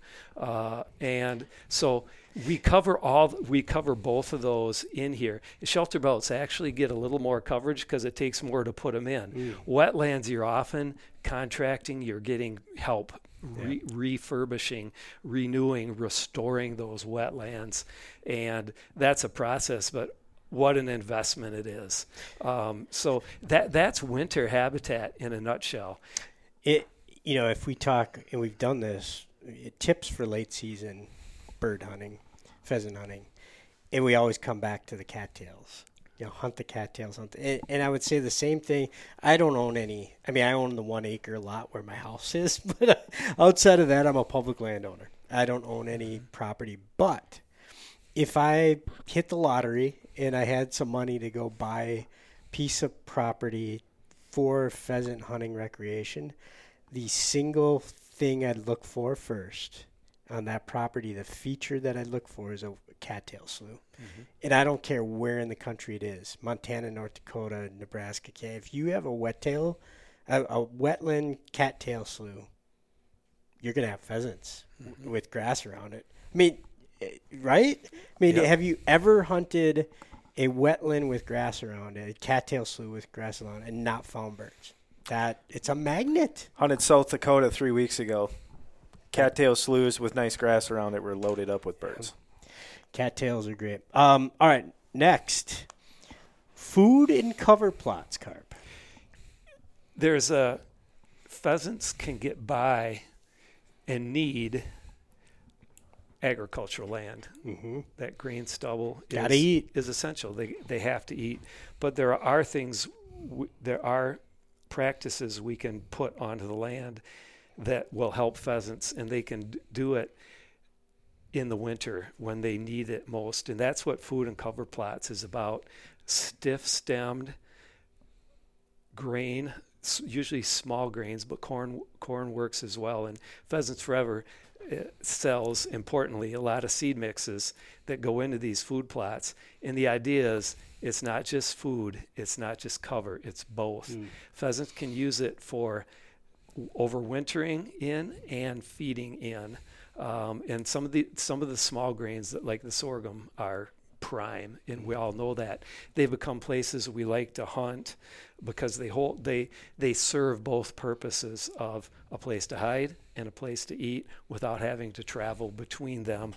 And so we cover both of those in here. Shelter belts actually get a little more coverage because it takes more to put them in. Wetlands, you're often contracting, you're getting help refurbishing, renewing, restoring those wetlands. And that's a process, but what an investment it is. So that's winter habitat in a nutshell. if we talk, and we've done this, tips for late season bird hunting, pheasant hunting, and we always come back to the cattails. Hunt the cattails. And I would say the same thing. I don't own any. I mean, I own the 1 acre lot where my house is, but outside of that, I'm a public landowner. I don't own any property. But if I hit the lottery and I had some money to go buy a piece of property for pheasant hunting recreation, the single thing I'd look for first on that property, the feature that I'd look for is a cattail slough. Mm-hmm. And I don't care where in the country it is, Montana, North Dakota, Nebraska. If you have a wetland cattail slough, you're going to have pheasants with grass around it. I mean, right? I mean, Have you ever hunted a wetland with grass around it, a cattail slough with grass around it, and not found birds? It's a magnet. Hunted South Dakota 3 weeks ago. Cattail sloughs with nice grass around it were loaded up with birds. Cattails are great. All right, next. Food and cover plots, Carp. There's pheasants can get by and need agricultural land. Mm-hmm. That grain stubble is essential. They have to eat. But there are things, there are practices we can put onto the land that will help pheasants, and they can do it in the winter when they need it most. And that's what food and cover plots is about. Stiff-stemmed grain, usually small grains, but corn works as well. And Pheasants Forever sells, importantly, a lot of seed mixes that go into these food plots. And the idea is it's not just food, it's not just cover, it's both. Pheasants can use it for overwintering in and feeding in. And some of the small grains that, like the sorghum, are prime, and we all know that. They become places we like to hunt because they serve both purposes of a place to hide and a place to eat without having to travel between them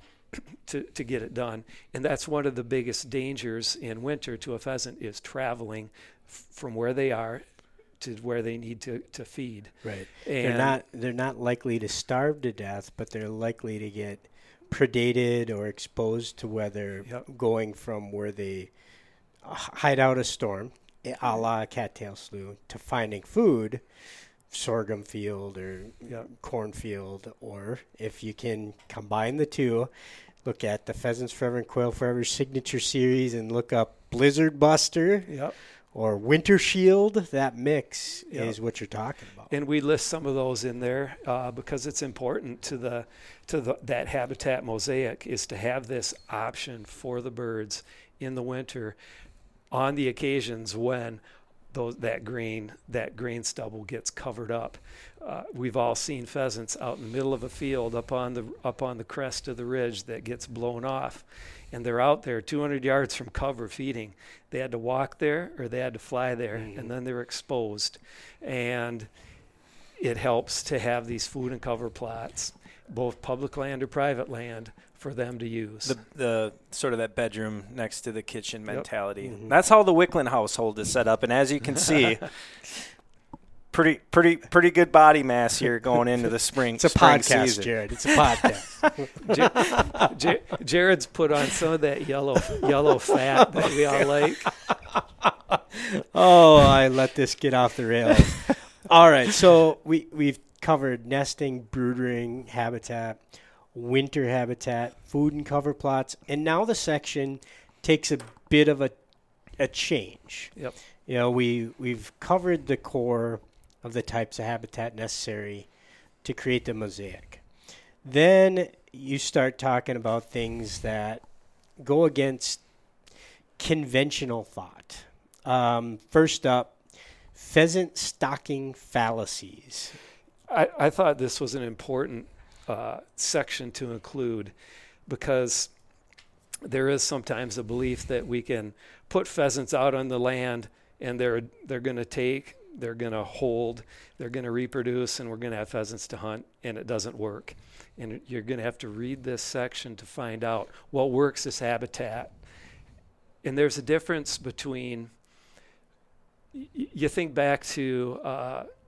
to get it done. And that's one of the biggest dangers in winter to a pheasant is traveling from where they are to where they need to feed. Right. And they're not likely to starve to death, but they're likely to get predated or exposed to weather going from where they hide out a storm, a la cattail slough, to finding food, sorghum field or cornfield, or if you can combine the two, look at the Pheasants Forever and Quail Forever signature series and look up Blizzard Buster. Yep. Or Winter Shield. That mix is what you're talking about. And we list some of those in there because it's important to that habitat mosaic is to have this option for the birds in the winter on the occasions when that grain stubble gets covered up. We've all seen pheasants out in the middle of a field up on the crest of the ridge that gets blown off. And they're out there 200 yards from cover feeding. They had to walk there or they had to fly there, and then they're exposed. And it helps to have these food and cover plots, both public land or private land, for them to use. The sort of that bedroom next to the kitchen mentality. Yep. Mm-hmm. That's how the Wickland household is set up. And as you can see, pretty good body mass here going into the spring. It's a podcast, season. Jared. It's a podcast. Jared's put on some of that yellow fat that we all like. Oh, I let this get off the rails. All right, so we've covered nesting, brooding habitat, winter habitat, food and cover plots, and now the section takes a bit of a change. Yep. We've covered the core of the types of habitat necessary to create the mosaic. Then you start talking about things that go against conventional thought. First up, pheasant stocking fallacies. I thought this was an important section to include because there is sometimes a belief that we can put pheasants out on the land and they're going to take, they're going to hold, they're going to reproduce, and we're going to have pheasants to hunt, and it doesn't work. And you're going to have to read this section to find out what works as habitat. And there's a difference between, you think back to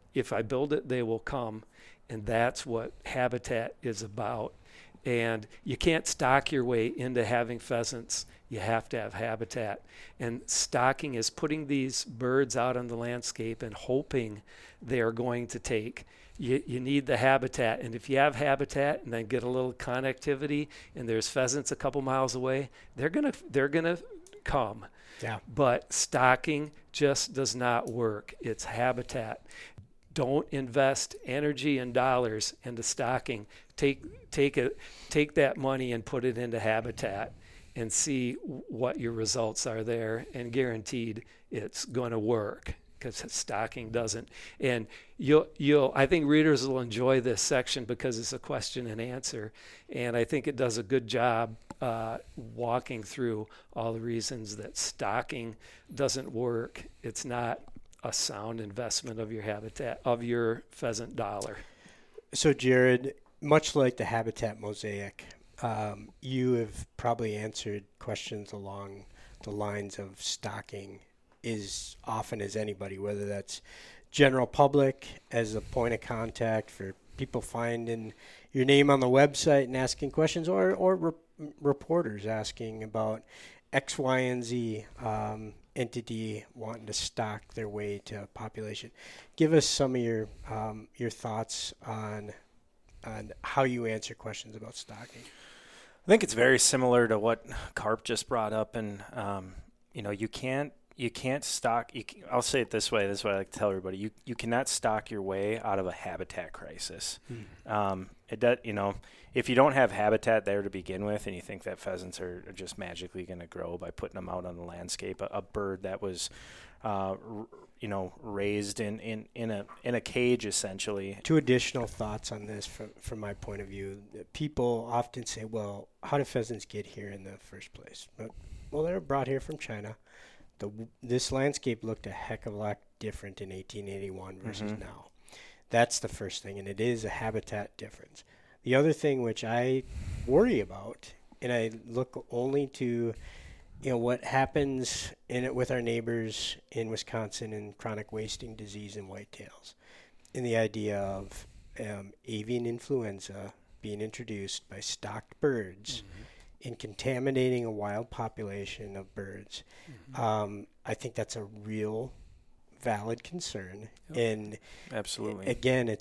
if I build it, they will come. And that's what habitat is about. And you can't stock your way into having pheasants. You have to have habitat. And stocking is putting these birds out on the landscape and hoping they're going to take. You need the habitat. And if you have habitat and then get a little connectivity and there's pheasants a couple miles away, they're gonna come. Yeah. But stocking just does not work. It's habitat. Don't invest energy and dollars into stocking. Take that money and put it into habitat and see what your results are there, and guaranteed it's going to work, because stocking doesn't. And I think readers will enjoy this section because it's a question and answer, and I think it does a good job walking through all the reasons that stocking doesn't work. It's not a sound investment of your habitat, of your pheasant dollar. So, Jared, much like the habitat mosaic, you have probably answered questions along the lines of stocking as often as anybody, whether that's general public as a point of contact for people finding your name on the website and asking questions, or reporters asking about X, Y, and Z entity wanting to stock their way to population. Give us some of your thoughts on how you answer questions about stocking. I think it's very similar to what Carp just brought up, and you can't stock. I'll say it this way. This is what I like to tell everybody: you cannot stock your way out of a habitat crisis. It does, if you don't have habitat there to begin with, and you think that pheasants are just magically going to grow by putting them out on the landscape, a bird that was raised in a cage, essentially. Two additional thoughts on this from my point of view. People often say, well, how did pheasants get here in the first place? Well, they were brought here from China. This landscape looked a heck of a lot different in 1881 versus now. That's the first thing, and it is a habitat difference. The other thing which I worry about, and I look only to what happens with our neighbors in Wisconsin in chronic wasting disease and whitetails, and the idea of avian influenza being introduced by stocked birds and contaminating a wild population of birds. I think that's a real valid concern. Yep. And absolutely, again,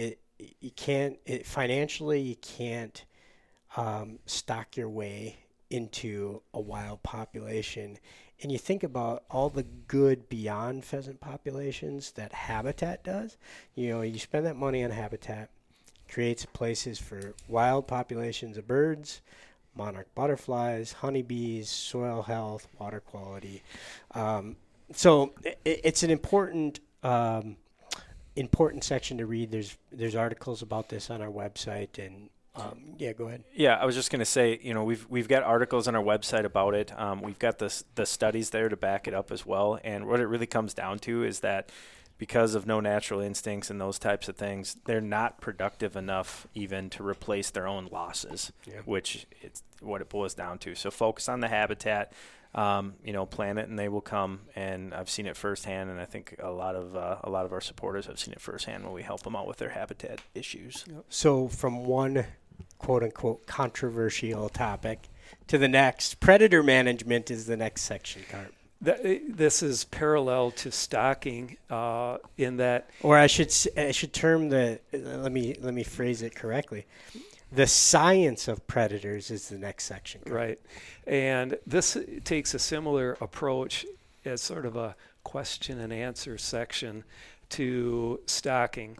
financially you can't stock your way into a wild population. And you think about all the good beyond pheasant populations that habitat does. You spend that money on habitat, creates places for wild populations of birds, monarch butterflies, honeybees, soil health, water quality. So it's an important section to read. There's articles about this on our website, and go ahead. Yeah, I was just going to say, we've got articles on our website about it. We've got the studies there to back it up as well. And what it really comes down to is that because of no natural instincts and those types of things, they're not productive enough even to replace their own losses, which it's what it boils down to. So focus on the habitat, plan it and they will come. And I've seen it firsthand, and I think a lot of our supporters have seen it firsthand when we help them out with their habitat issues. Yep. So from one quote-unquote controversial topic to the next, predator management is the next section, Carp. This is parallel to stocking in that, or I should term let me phrase it correctly. The science of predators is the next section. Right. And this takes a similar approach as sort of a question and answer section to stocking.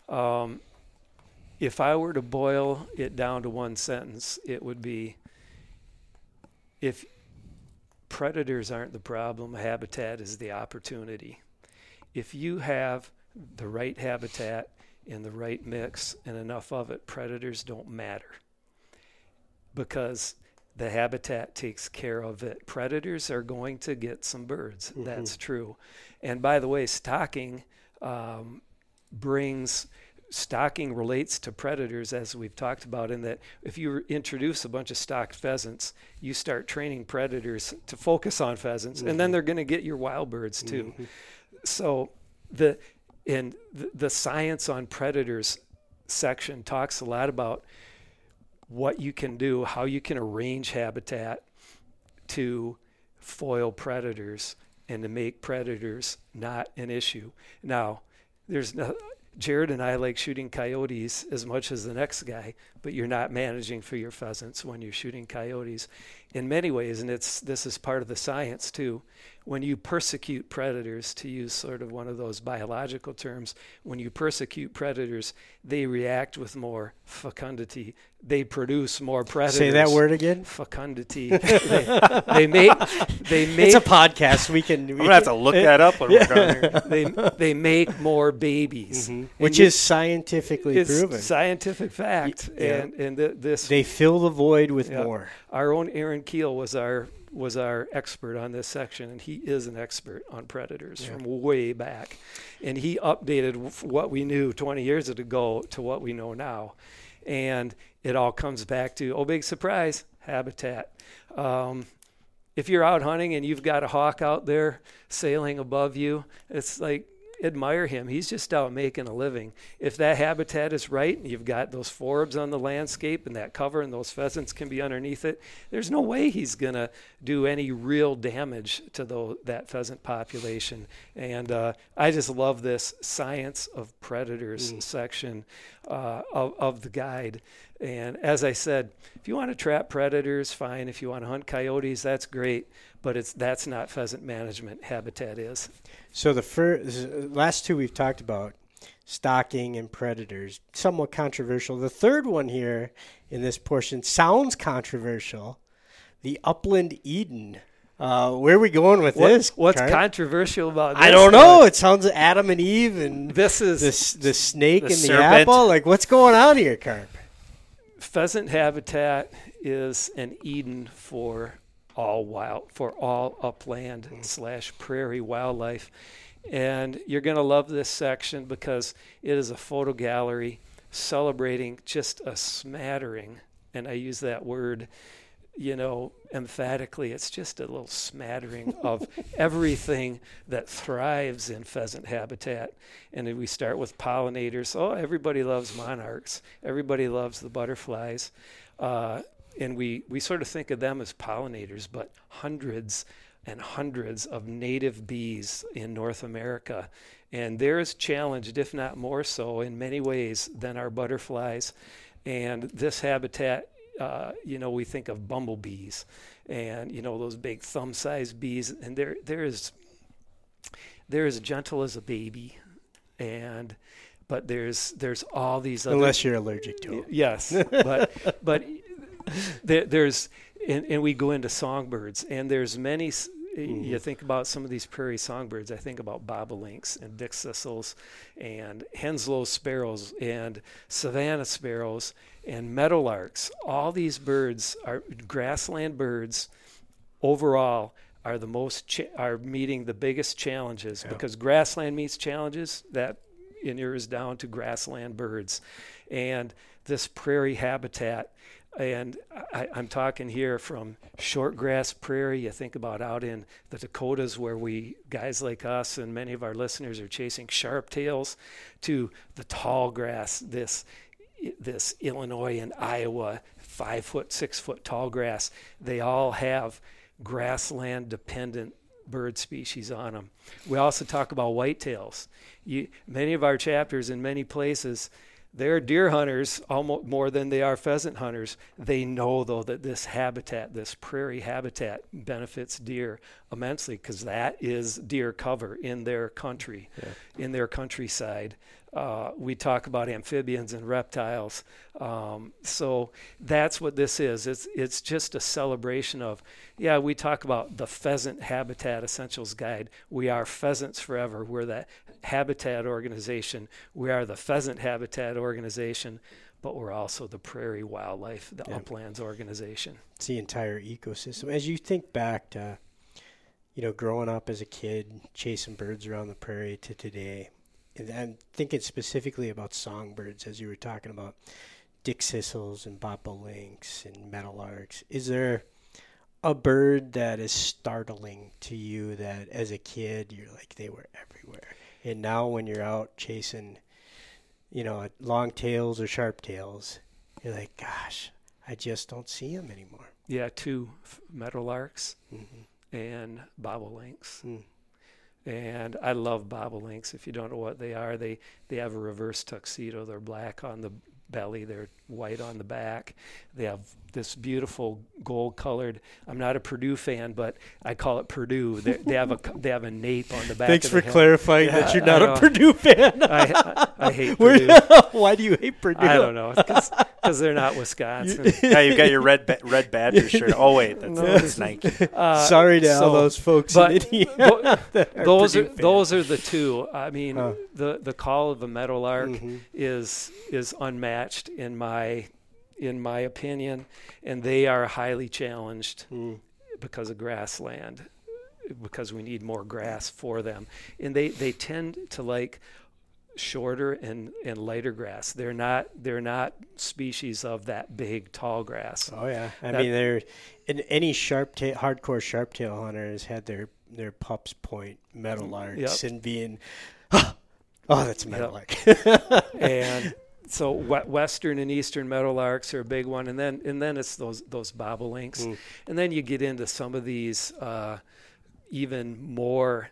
If I were to boil it down to one sentence, it would be, if predators aren't the problem, habitat is the opportunity. If you have the right habitat in the right mix and enough of it, predators don't matter, because the habitat takes care of it. Predators are going to get some birds. That's true. And by the way, stocking relates to predators, as we've talked about, in that if you introduce a bunch of stocked pheasants, you start training predators to focus on pheasants, and then they're going to get your wild birds too. So And the Science on Predators section talks a lot about what you can do, how you can arrange habitat to foil predators and to make predators not an issue. Now, Jared and I like shooting coyotes as much as the next guy, but you're not managing for your pheasants when you're shooting coyotes in many ways, and this is part of the science too. When you persecute predators, to use sort of one of those biological terms, when you persecute predators, they react with more fecundity. They produce more predators. Say that word again. Fecundity. they make. It's a podcast. I'm gonna have to look that up when we're done here. They make more babies, which is scientifically proven. It's scientific fact, Yeah. and this They fill the void with more. Our own Aaron Keel was our expert on this section, and he is an expert on predators from way back, and he updated what we knew 20 years ago to what we know now, and it all comes back to, oh, big surprise, habitat. If you're out hunting and you've got a hawk out there sailing above you, it's like, admire him. He's just out making a living. If that habitat is right and you've got those forbs on the landscape and that cover and those pheasants can be underneath it, there's no way he's going to do any real damage to that pheasant population. And I just love this Science of Predators section of the guide. And as I said, if you want to trap predators, fine. If you want to hunt coyotes, that's great. But that's not pheasant management. Habitat is. So the last two we've talked about, stalking and predators, somewhat controversial. The third one here in this portion sounds controversial. The Upland Eden. Where are we going with this? What's controversial about this? I don't know. It sounds Adam and Eve and this is the snake and the serpent. apple. Like, what's going on here, Carp? Pheasant habitat is an Eden for all upland / prairie wildlife. And you're going to love this section because it is a photo gallery celebrating just a smattering, and I use that word, emphatically. It's just a little smattering of everything that thrives in pheasant habitat. And then we start with pollinators. Oh, everybody loves monarchs. Everybody loves the butterflies. And we sort of think of them as pollinators, but hundreds and hundreds of native bees in North America. And they're as challenged, if not more so, in many ways than our butterflies. And this habitat, we think of bumblebees and, those big thumb-sized bees. And they're as gentle as a baby. But there's all these other... Unless you're allergic to them. Yes, but there's and we go into songbirds, and there's many. You think about some of these prairie songbirds. I think about bobolinks and dick thistles and Henslow sparrows and savanna sparrows and meadowlarks. All these birds are grassland birds. Overall, are the most are meeting the biggest challenges because grassland meets challenges. That inures down to grassland birds, and this prairie habitat. And I'm talking here from shortgrass prairie. You think about out in the Dakotas where guys like us and many of our listeners are chasing sharptails, to the tall grass, this Illinois and Iowa 5-foot, 6-foot tall grass. They all have grassland dependent bird species on them. We also talk about whitetails. Many of our chapters in many places, they're deer hunters almost more than they are pheasant hunters. They know, though, that this habitat, this prairie habitat, benefits deer immensely because that is deer cover in their country, in their countryside. We talk about amphibians and reptiles. So that's what this is. It's just a celebration of, we talk about the Pheasant Habitat Essentials Guide. We are Pheasants Forever. We're that habitat organization. We are the Pheasant Habitat Organization, but we're also the Prairie Wildlife, the Uplands Organization. It's the entire ecosystem. As you think back to, growing up as a kid, chasing birds around the prairie to today, and I'm thinking specifically about songbirds, as you were talking about dick thistles and bobolinks and meadowlarks. Is there a bird that is startling to you that as a kid you're like, they were everywhere? And now when you're out chasing, long tails or sharp tails, you're like, gosh, I just don't see them anymore. Yeah, two meadowlarks and bobolinks. And I love bobolinks. If you don't know what they are, they have a reverse tuxedo. They're black on the belly. They're white on the back. They have this beautiful gold-colored. I'm not a Purdue fan, but I call it Purdue. They have a nape on the back. Thanks of for the clarifying that you're not a Purdue fan. I hate Purdue. Why do you hate Purdue? I don't know. Because they're not Wisconsin. Yeah, you've got your red Badger shirt. Oh wait, that's Nike. Sorry to all those folks in Indiana. Those are the two. I mean, the call of a meadowlark is unmatched in my opinion, and they are highly challenged because of grassland, because we need more grass for them, and they tend to like shorter and lighter grass. They're not species of that big tall grass. Oh yeah, I mean they're any hardcore sharptail hunter has had their pups point meadowlarks and being oh that's a meadowlark. And so western and eastern meadowlarks are a big one, and then it's those bobolinks, and then you get into some of these even more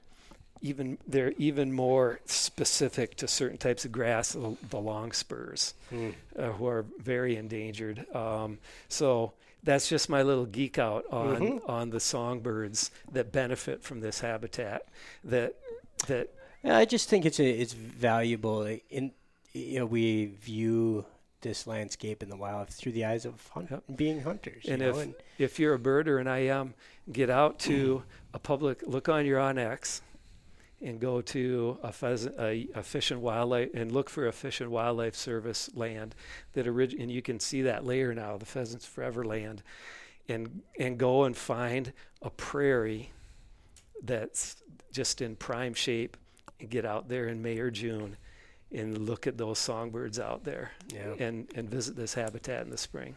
specific to certain types of grass, the long spurs, who are very endangered. So that's just my little geek out on the songbirds that benefit from this habitat. That I just think it's valuable. We view this landscape in the wild through the eyes of being hunters. And if you're a birder, and I am, get out to a public, look on your OnX, and go to a Fish and Wildlife, and look for a Fish and Wildlife Service land and you can see that layer now, the Pheasants Forever land, and go and find a prairie that's just in prime shape, and get out there in May or June and look at those songbirds out there, and visit this habitat in the spring.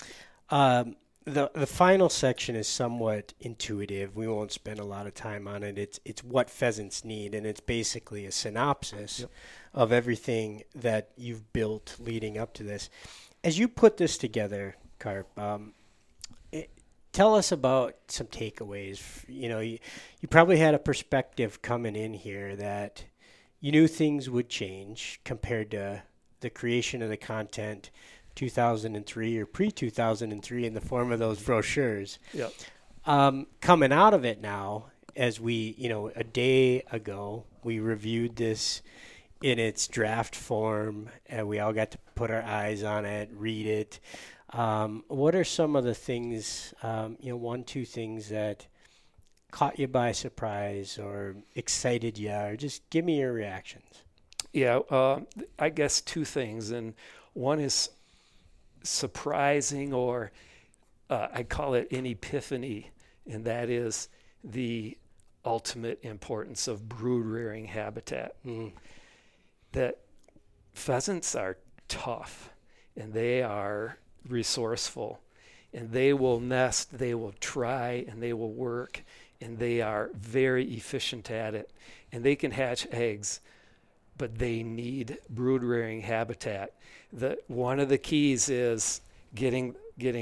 The final section is somewhat intuitive. We won't spend a lot of time on it. It's what pheasants need, and it's basically a synopsis of everything that you've built leading up to this. As you put this together, Carp, tell us about some takeaways. You probably had a perspective coming in here that you knew things would change compared to the creation of the content 2003 or pre-2003 in the form of those brochures. Yep. Coming out of it now, as we, a day ago, we reviewed this in its draft form, and we all got to put our eyes on it, read it. What are some of the things, 1-2 things that caught you by surprise or excited you, or just give me your reactions? Yeah, I guess 2 things, and one is surprising, or I call it an epiphany, and that is the ultimate importance of brood rearing habitat. That pheasants are tough, and they are resourceful, and they will nest, they will try, and they will work, and they are very efficient at it, and they can hatch eggs, but they need brood rearing habitat. One of the keys is getting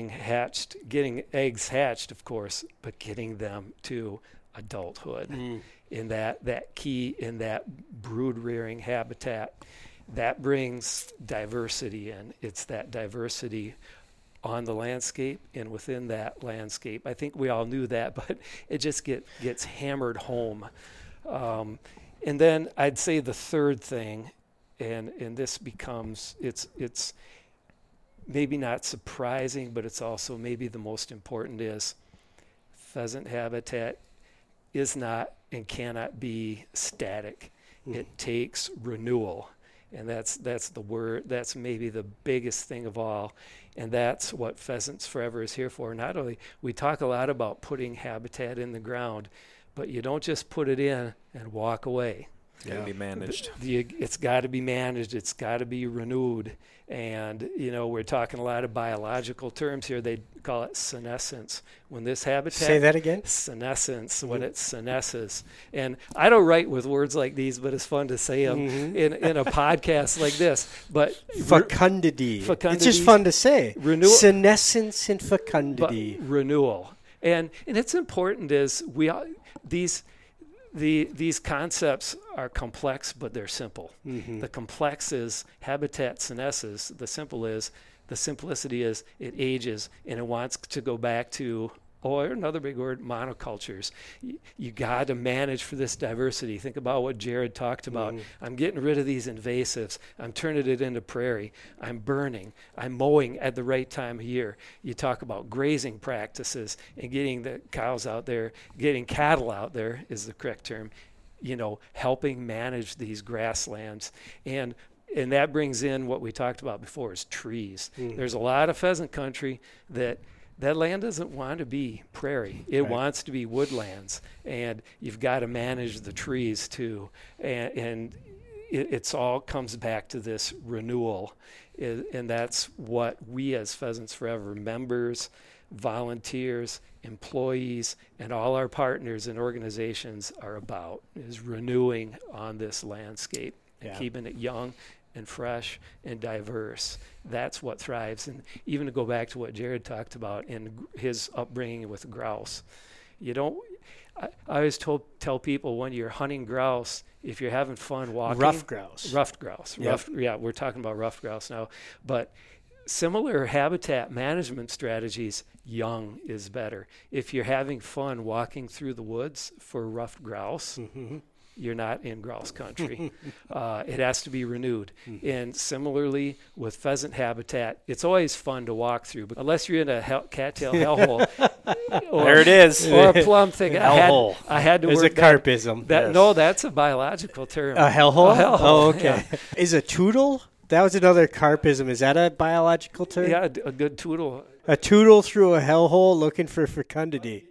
eggs hatched, of course, but getting them to adulthood. In that key in that brood rearing habitat, that brings diversity in. It's that diversity on the landscape and within that landscape. I think we all knew that, but it just gets hammered home. And then I'd say the third thing, and this becomes, it's maybe not surprising, but it's also maybe the most important, is pheasant habitat is not and cannot be static. It takes renewal. And that's the word, that's maybe the biggest thing of all. And that's what Pheasants Forever is here for. Not only, we talk a lot about putting habitat in the ground, but you don't just put it in and walk away. Got to be managed. It's got to be managed. It's got to be renewed. And, we're talking a lot of biological terms here. They call it senescence. When this habitat... Say that again? Senescence, when it senesces. And I don't write with words like these, but it's fun to say them in a podcast like this. But fecundity. It's just fun to say. Senescence and fecundity. But renewal. And it's important is these concepts are complex, but they're simple. The complex is habitat senesces. The simplicity is it ages, and it wants to go back to, another big word, monocultures. You got to manage for this diversity. Think about what Jared talked about. I'm getting rid of these invasives. I'm turning it into prairie. I'm burning. I'm mowing at the right time of year. You talk about grazing practices and getting the cows out there, getting cattle out there is the correct term, helping manage these grasslands. And that brings in what we talked about before is trees. There's a lot of pheasant country that land doesn't want to be prairie. It wants to be woodlands, and you've got to manage the trees too. And it's all comes back to this renewal, and that's what we as Pheasants Forever members, volunteers, employees, and all our partners and organizations are about, is renewing on this landscape and keeping it young and fresh and diverse. That's what thrives. And even to go back to what Jared talked about in his upbringing with grouse, I always tell people when you're hunting grouse, if you're having fun walking, ruffed grouse, we're talking about ruffed grouse now, but similar habitat management strategies, young is better. If you're having fun walking through the woods for ruffed grouse, you're not in grouse country. It has to be renewed. And similarly with pheasant habitat, it's always fun to walk through, but unless you're in a cattail hellhole, there it is, or a plum thing. I had to There's work a carpism. No, that's a biological term. A hellhole? A hellhole. Oh, okay. Yeah. Is a tootle? That was another carpism. Is that a biological term? Yeah, a good tootle. A tootle through a hellhole looking for fecundity.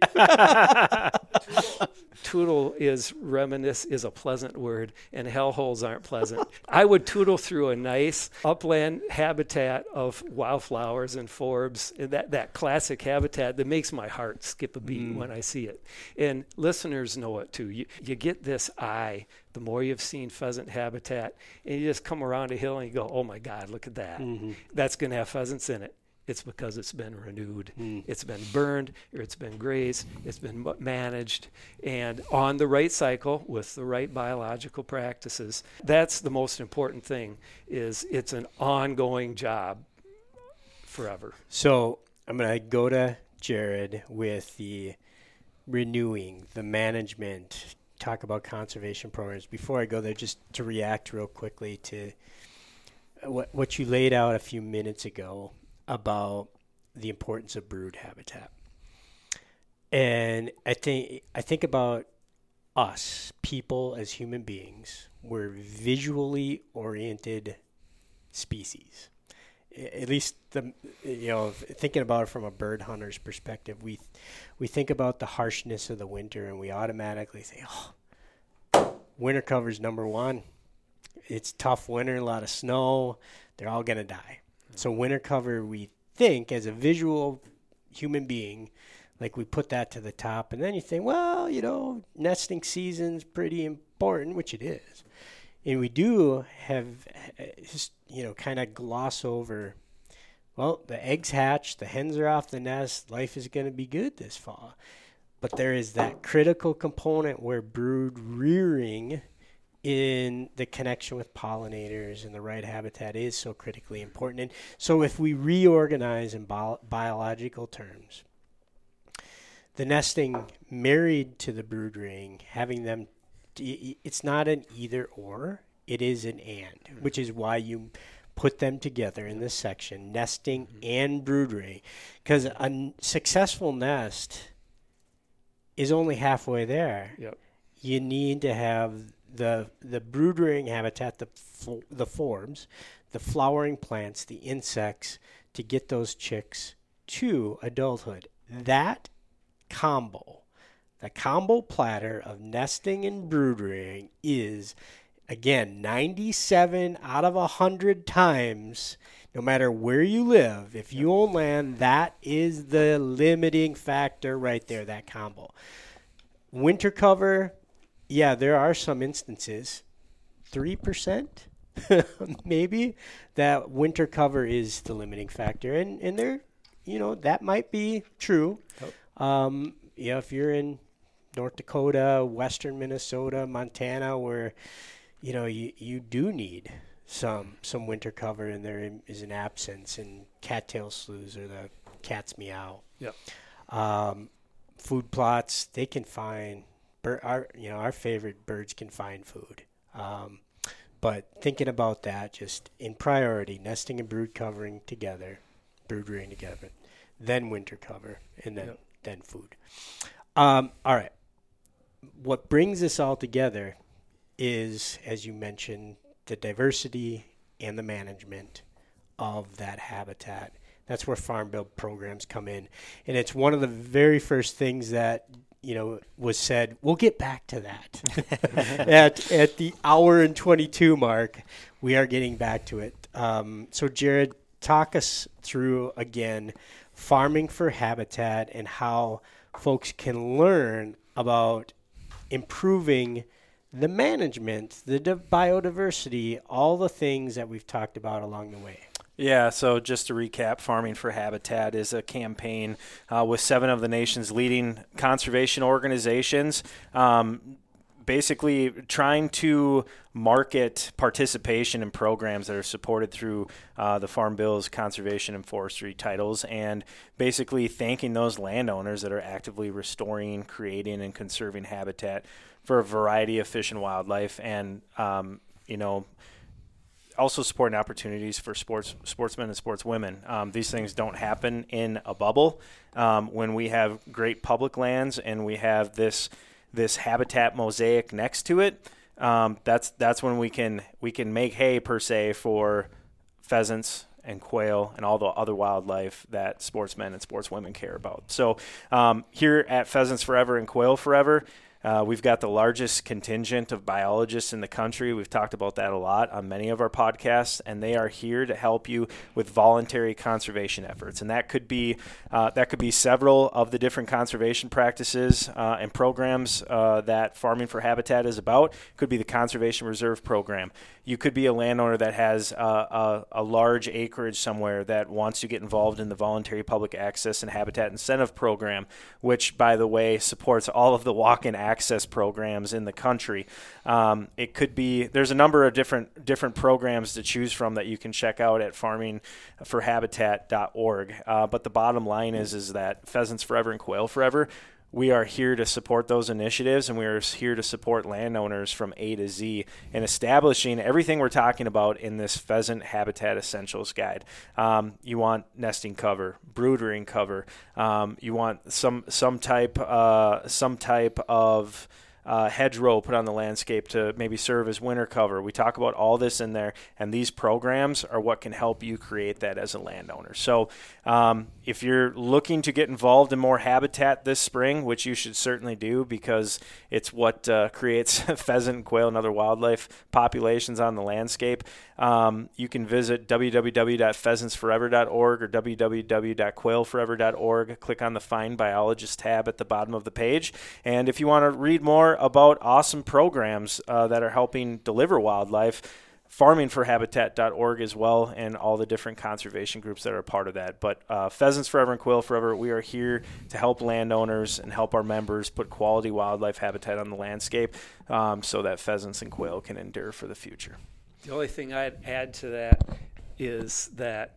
Tootle is a pleasant word, and hellholes aren't pleasant. I would tootle through a nice upland habitat of wildflowers and forbs, and that classic habitat that makes my heart skip a beat when I see it. And listeners know it too. You get this eye the more you've seen pheasant habitat, and you just come around a hill and you go, oh my God, look at that. That's going to have pheasants in it. It's because it's been renewed. It's been burned, or it's been grazed, it's been managed, and on the right cycle with the right biological practices. That's the most important thing, is it's an ongoing job forever. So I'm going to go to Jared with the renewing, the management, talk about conservation programs. Before I go there, just to react real quickly to what you laid out a few minutes ago about the importance of brood habitat. And I think about us, people as human beings. We're visually oriented species. At least thinking about it from a bird hunter's perspective, we think about the harshness of the winter, and we automatically say, winter cover's number one. It's tough winter, a lot of snow. They're all going to die. So winter cover, we think, as a visual human being, like we put that to the top. And then you think, well, nesting season's pretty important, which it is. And we do have, kind of gloss over, well, the eggs hatch, the hens are off the nest, life is going to be good this fall. But there is that critical component where brood rearing in the connection with pollinators and the right habitat is so critically important. And so if we reorganize in biological terms, the nesting married to the brood rearing, having them, it's not an either or, it is an and, which is why you put them together in this section, nesting and brood rearing. Because a successful nest is only halfway there. Yep. You need to have the brood rearing habitat, the forbs, the flowering plants, the insects, to get those chicks to adulthood. That combo, the combo platter of nesting and brood rearing, is again, 97 out of 100 times, no matter where you live, if you own land, that is the limiting factor right there, that combo. Winter cover, yeah, there are some instances, 3% maybe, that winter cover is the limiting factor. And there, that might be true. If you're in North Dakota, western Minnesota, Montana, where, you do need some winter cover, and there is an absence, and cattail sloughs or the cat's meow. Yep. Food plots, they can find our favorite birds can find food. But thinking about that, just in priority, nesting and brood covering together, brood rearing together, then winter cover, and then food. All right. What brings this all together is, as you mentioned, the diversity and the management of that habitat. That's where Farm Bill programs come in. And it's one of the very first things that, was said, we'll get back to that. at the hour and 22 mark, we are getting back to it. So, Jared, talk us through, again, Farming for Habitat and how folks can learn about improving the management, the biodiversity, all the things that we've talked about along the way. Yeah, so just to recap, Farming for Habitat is a campaign with 7 of the nation's leading conservation organizations, basically trying to market participation in programs that are supported through the Farm Bill's conservation and forestry titles, and basically thanking those landowners that are actively restoring, creating, and conserving habitat for a variety of fish and wildlife, and also supporting opportunities for sportsmen and sportswomen. These things don't happen in a bubble. When we have great public lands and we have this habitat mosaic next to it, that's when we can make hay, per se, for pheasants and quail and all the other wildlife that sportsmen and sportswomen care about. So here at Pheasants Forever and Quail Forever, we've got the largest contingent of biologists in the country. We've talked about that a lot on many of our podcasts, and they are here to help you with voluntary conservation efforts. And that could be several of the different conservation practices and programs that Farming for Habitat is about. It could be the Conservation Reserve Program. You could be a landowner that has a large acreage somewhere that wants to get involved in the Voluntary Public Access and Habitat Incentive Program, which, by the way, supports all of the walk-in access programs in the country. It could be, there's a number of different programs to choose from that you can check out at farmingforhabitat.org. But the bottom line is that Pheasants Forever and Quail Forever, we are here to support those initiatives, and we are here to support landowners from A to Z in establishing everything we're talking about in this Pheasant Habitat Essentials Guide. You want nesting cover, brood rearing cover. You want some type of hedgerow put on the landscape to maybe serve as winter cover. We talk about all this in there, and these programs are what can help you create that as a landowner. So if you're looking to get involved in more habitat this spring, which you should certainly do because it's what creates pheasant, quail, and other wildlife populations on the landscape, you can visit www.pheasantsforever.org or www.quailforever.org. Click on the Find Biologist tab at the bottom of the page. And if you want to read more about awesome programs that are helping deliver wildlife, farmingforhabitat.org as well, and all the different conservation groups that are a part of that. But Pheasants Forever and Quail Forever, we are here to help landowners and help our members put quality wildlife habitat on the landscape so that pheasants and quail can endure for the future. The only thing I'd add to that is that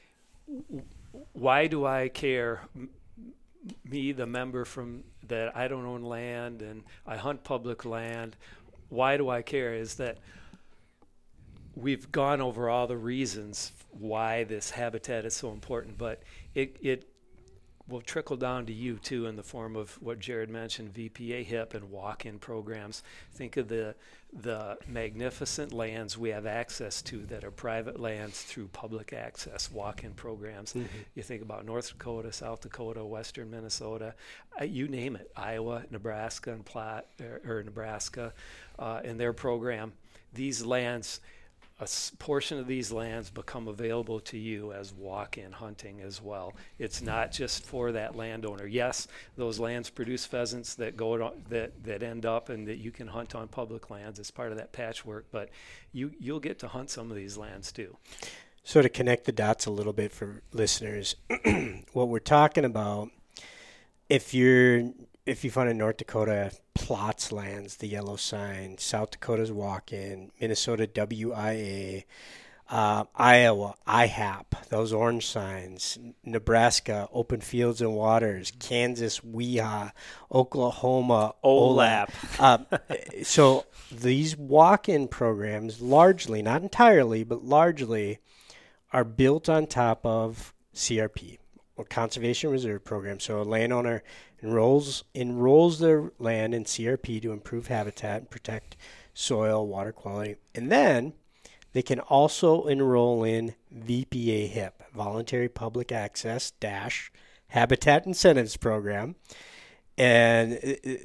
why do I care, me, the member from that I don't own land and I hunt public land, why do I care is that we've gone over all the reasons why this habitat is so important, but will trickle down to you too in the form of what Jared mentioned, VPA HIP and walk-in programs. Think of the magnificent lands we have access to that are private lands through public access walk-in programs. Mm-hmm. You think about North Dakota, South Dakota, Western Minnesota, you name it, Iowa, Nebraska, and Platte, or Nebraska, in their program. These lands, a portion of these lands become available to you as walk-in hunting as well. It's not just for that landowner. Yes, those lands produce pheasants that go that end up and that you can hunt on public lands as part of that patchwork, but you'll get to hunt some of these lands too. So to connect the dots a little bit for listeners, what we're talking about, if you find in North Dakota plots lands, the yellow sign, South Dakota's walk-in, Minnesota WIA, Iowa IHAP, those orange signs, Nebraska open fields and waters, Kansas WIHA, Oklahoma OLAP. So these walk-in programs largely, not entirely, but largely are built on top of CRP, or Conservation Reserve Program. So a landowner enrolls their land in CRP to improve habitat and protect soil, water quality. And then they can also enroll in VPA HIP, Voluntary Public Access - Habitat Incentives Program. And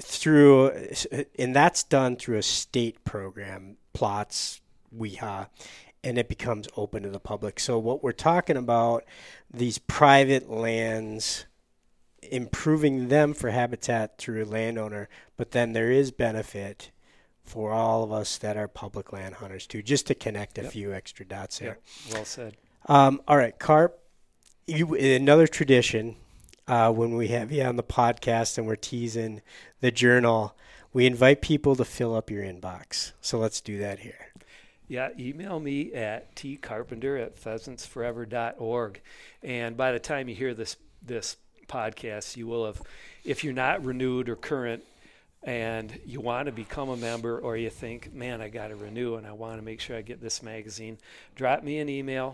that's done through a state program, plots, WIHA, and it becomes open to the public. So what we're talking about, these private lands, improving them for habitat through a landowner, but then there is benefit for all of us that are public land hunters too, just to connect a few extra dots there. Yep. Well said. All right, Carp, another tradition when we have you on the podcast and we're teasing the journal, we invite people to fill up your inbox. So let's do that here. Yeah, email me at tcarpenter@pheasantsforever.org. And by the time you hear this podcast, you will have, if you're not renewed or current and you want to become a member, or you think, man, I got to renew and I want to make sure I get this magazine, drop me an email,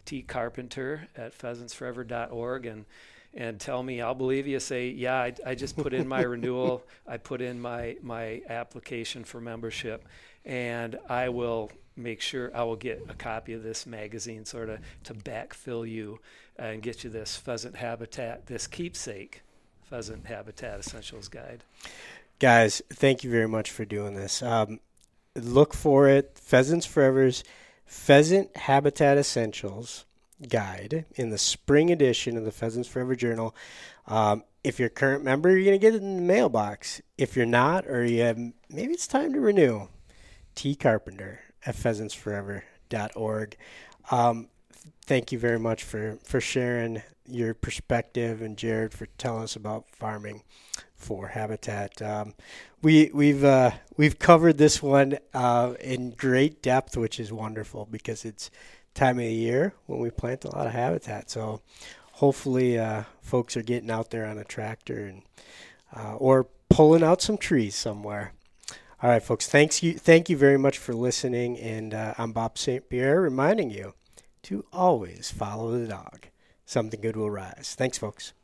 tcarpenter@pheasantsforever.org, and tell me. I'll believe you. Say, yeah, I just put in my renewal. I put in my application for membership, and I will make sure I will get a copy of this magazine sort of to backfill you and get you this pheasant habitat, this keepsake Pheasant Habitat Essentials Guide. Guys, thank you very much for doing this. Look for it, Pheasants Forever's Pheasant Habitat Essentials Guide in the spring edition of the Pheasants Forever Journal. If you're a current member, you're going to get it in the mailbox. If you're not, or maybe it's time to renew, tcarpenter@pheasantsforever.org. Thank you very much for sharing your perspective, and Jared for telling us about farming for habitat. We've covered this one in great depth, which is wonderful because it's time of the year when we plant a lot of habitat. So hopefully folks are getting out there on a tractor and or pulling out some trees somewhere. All right, folks, thank you very much for listening, and I'm Bob St. Pierre reminding you to always follow the dog. Something good will rise. Thanks, folks.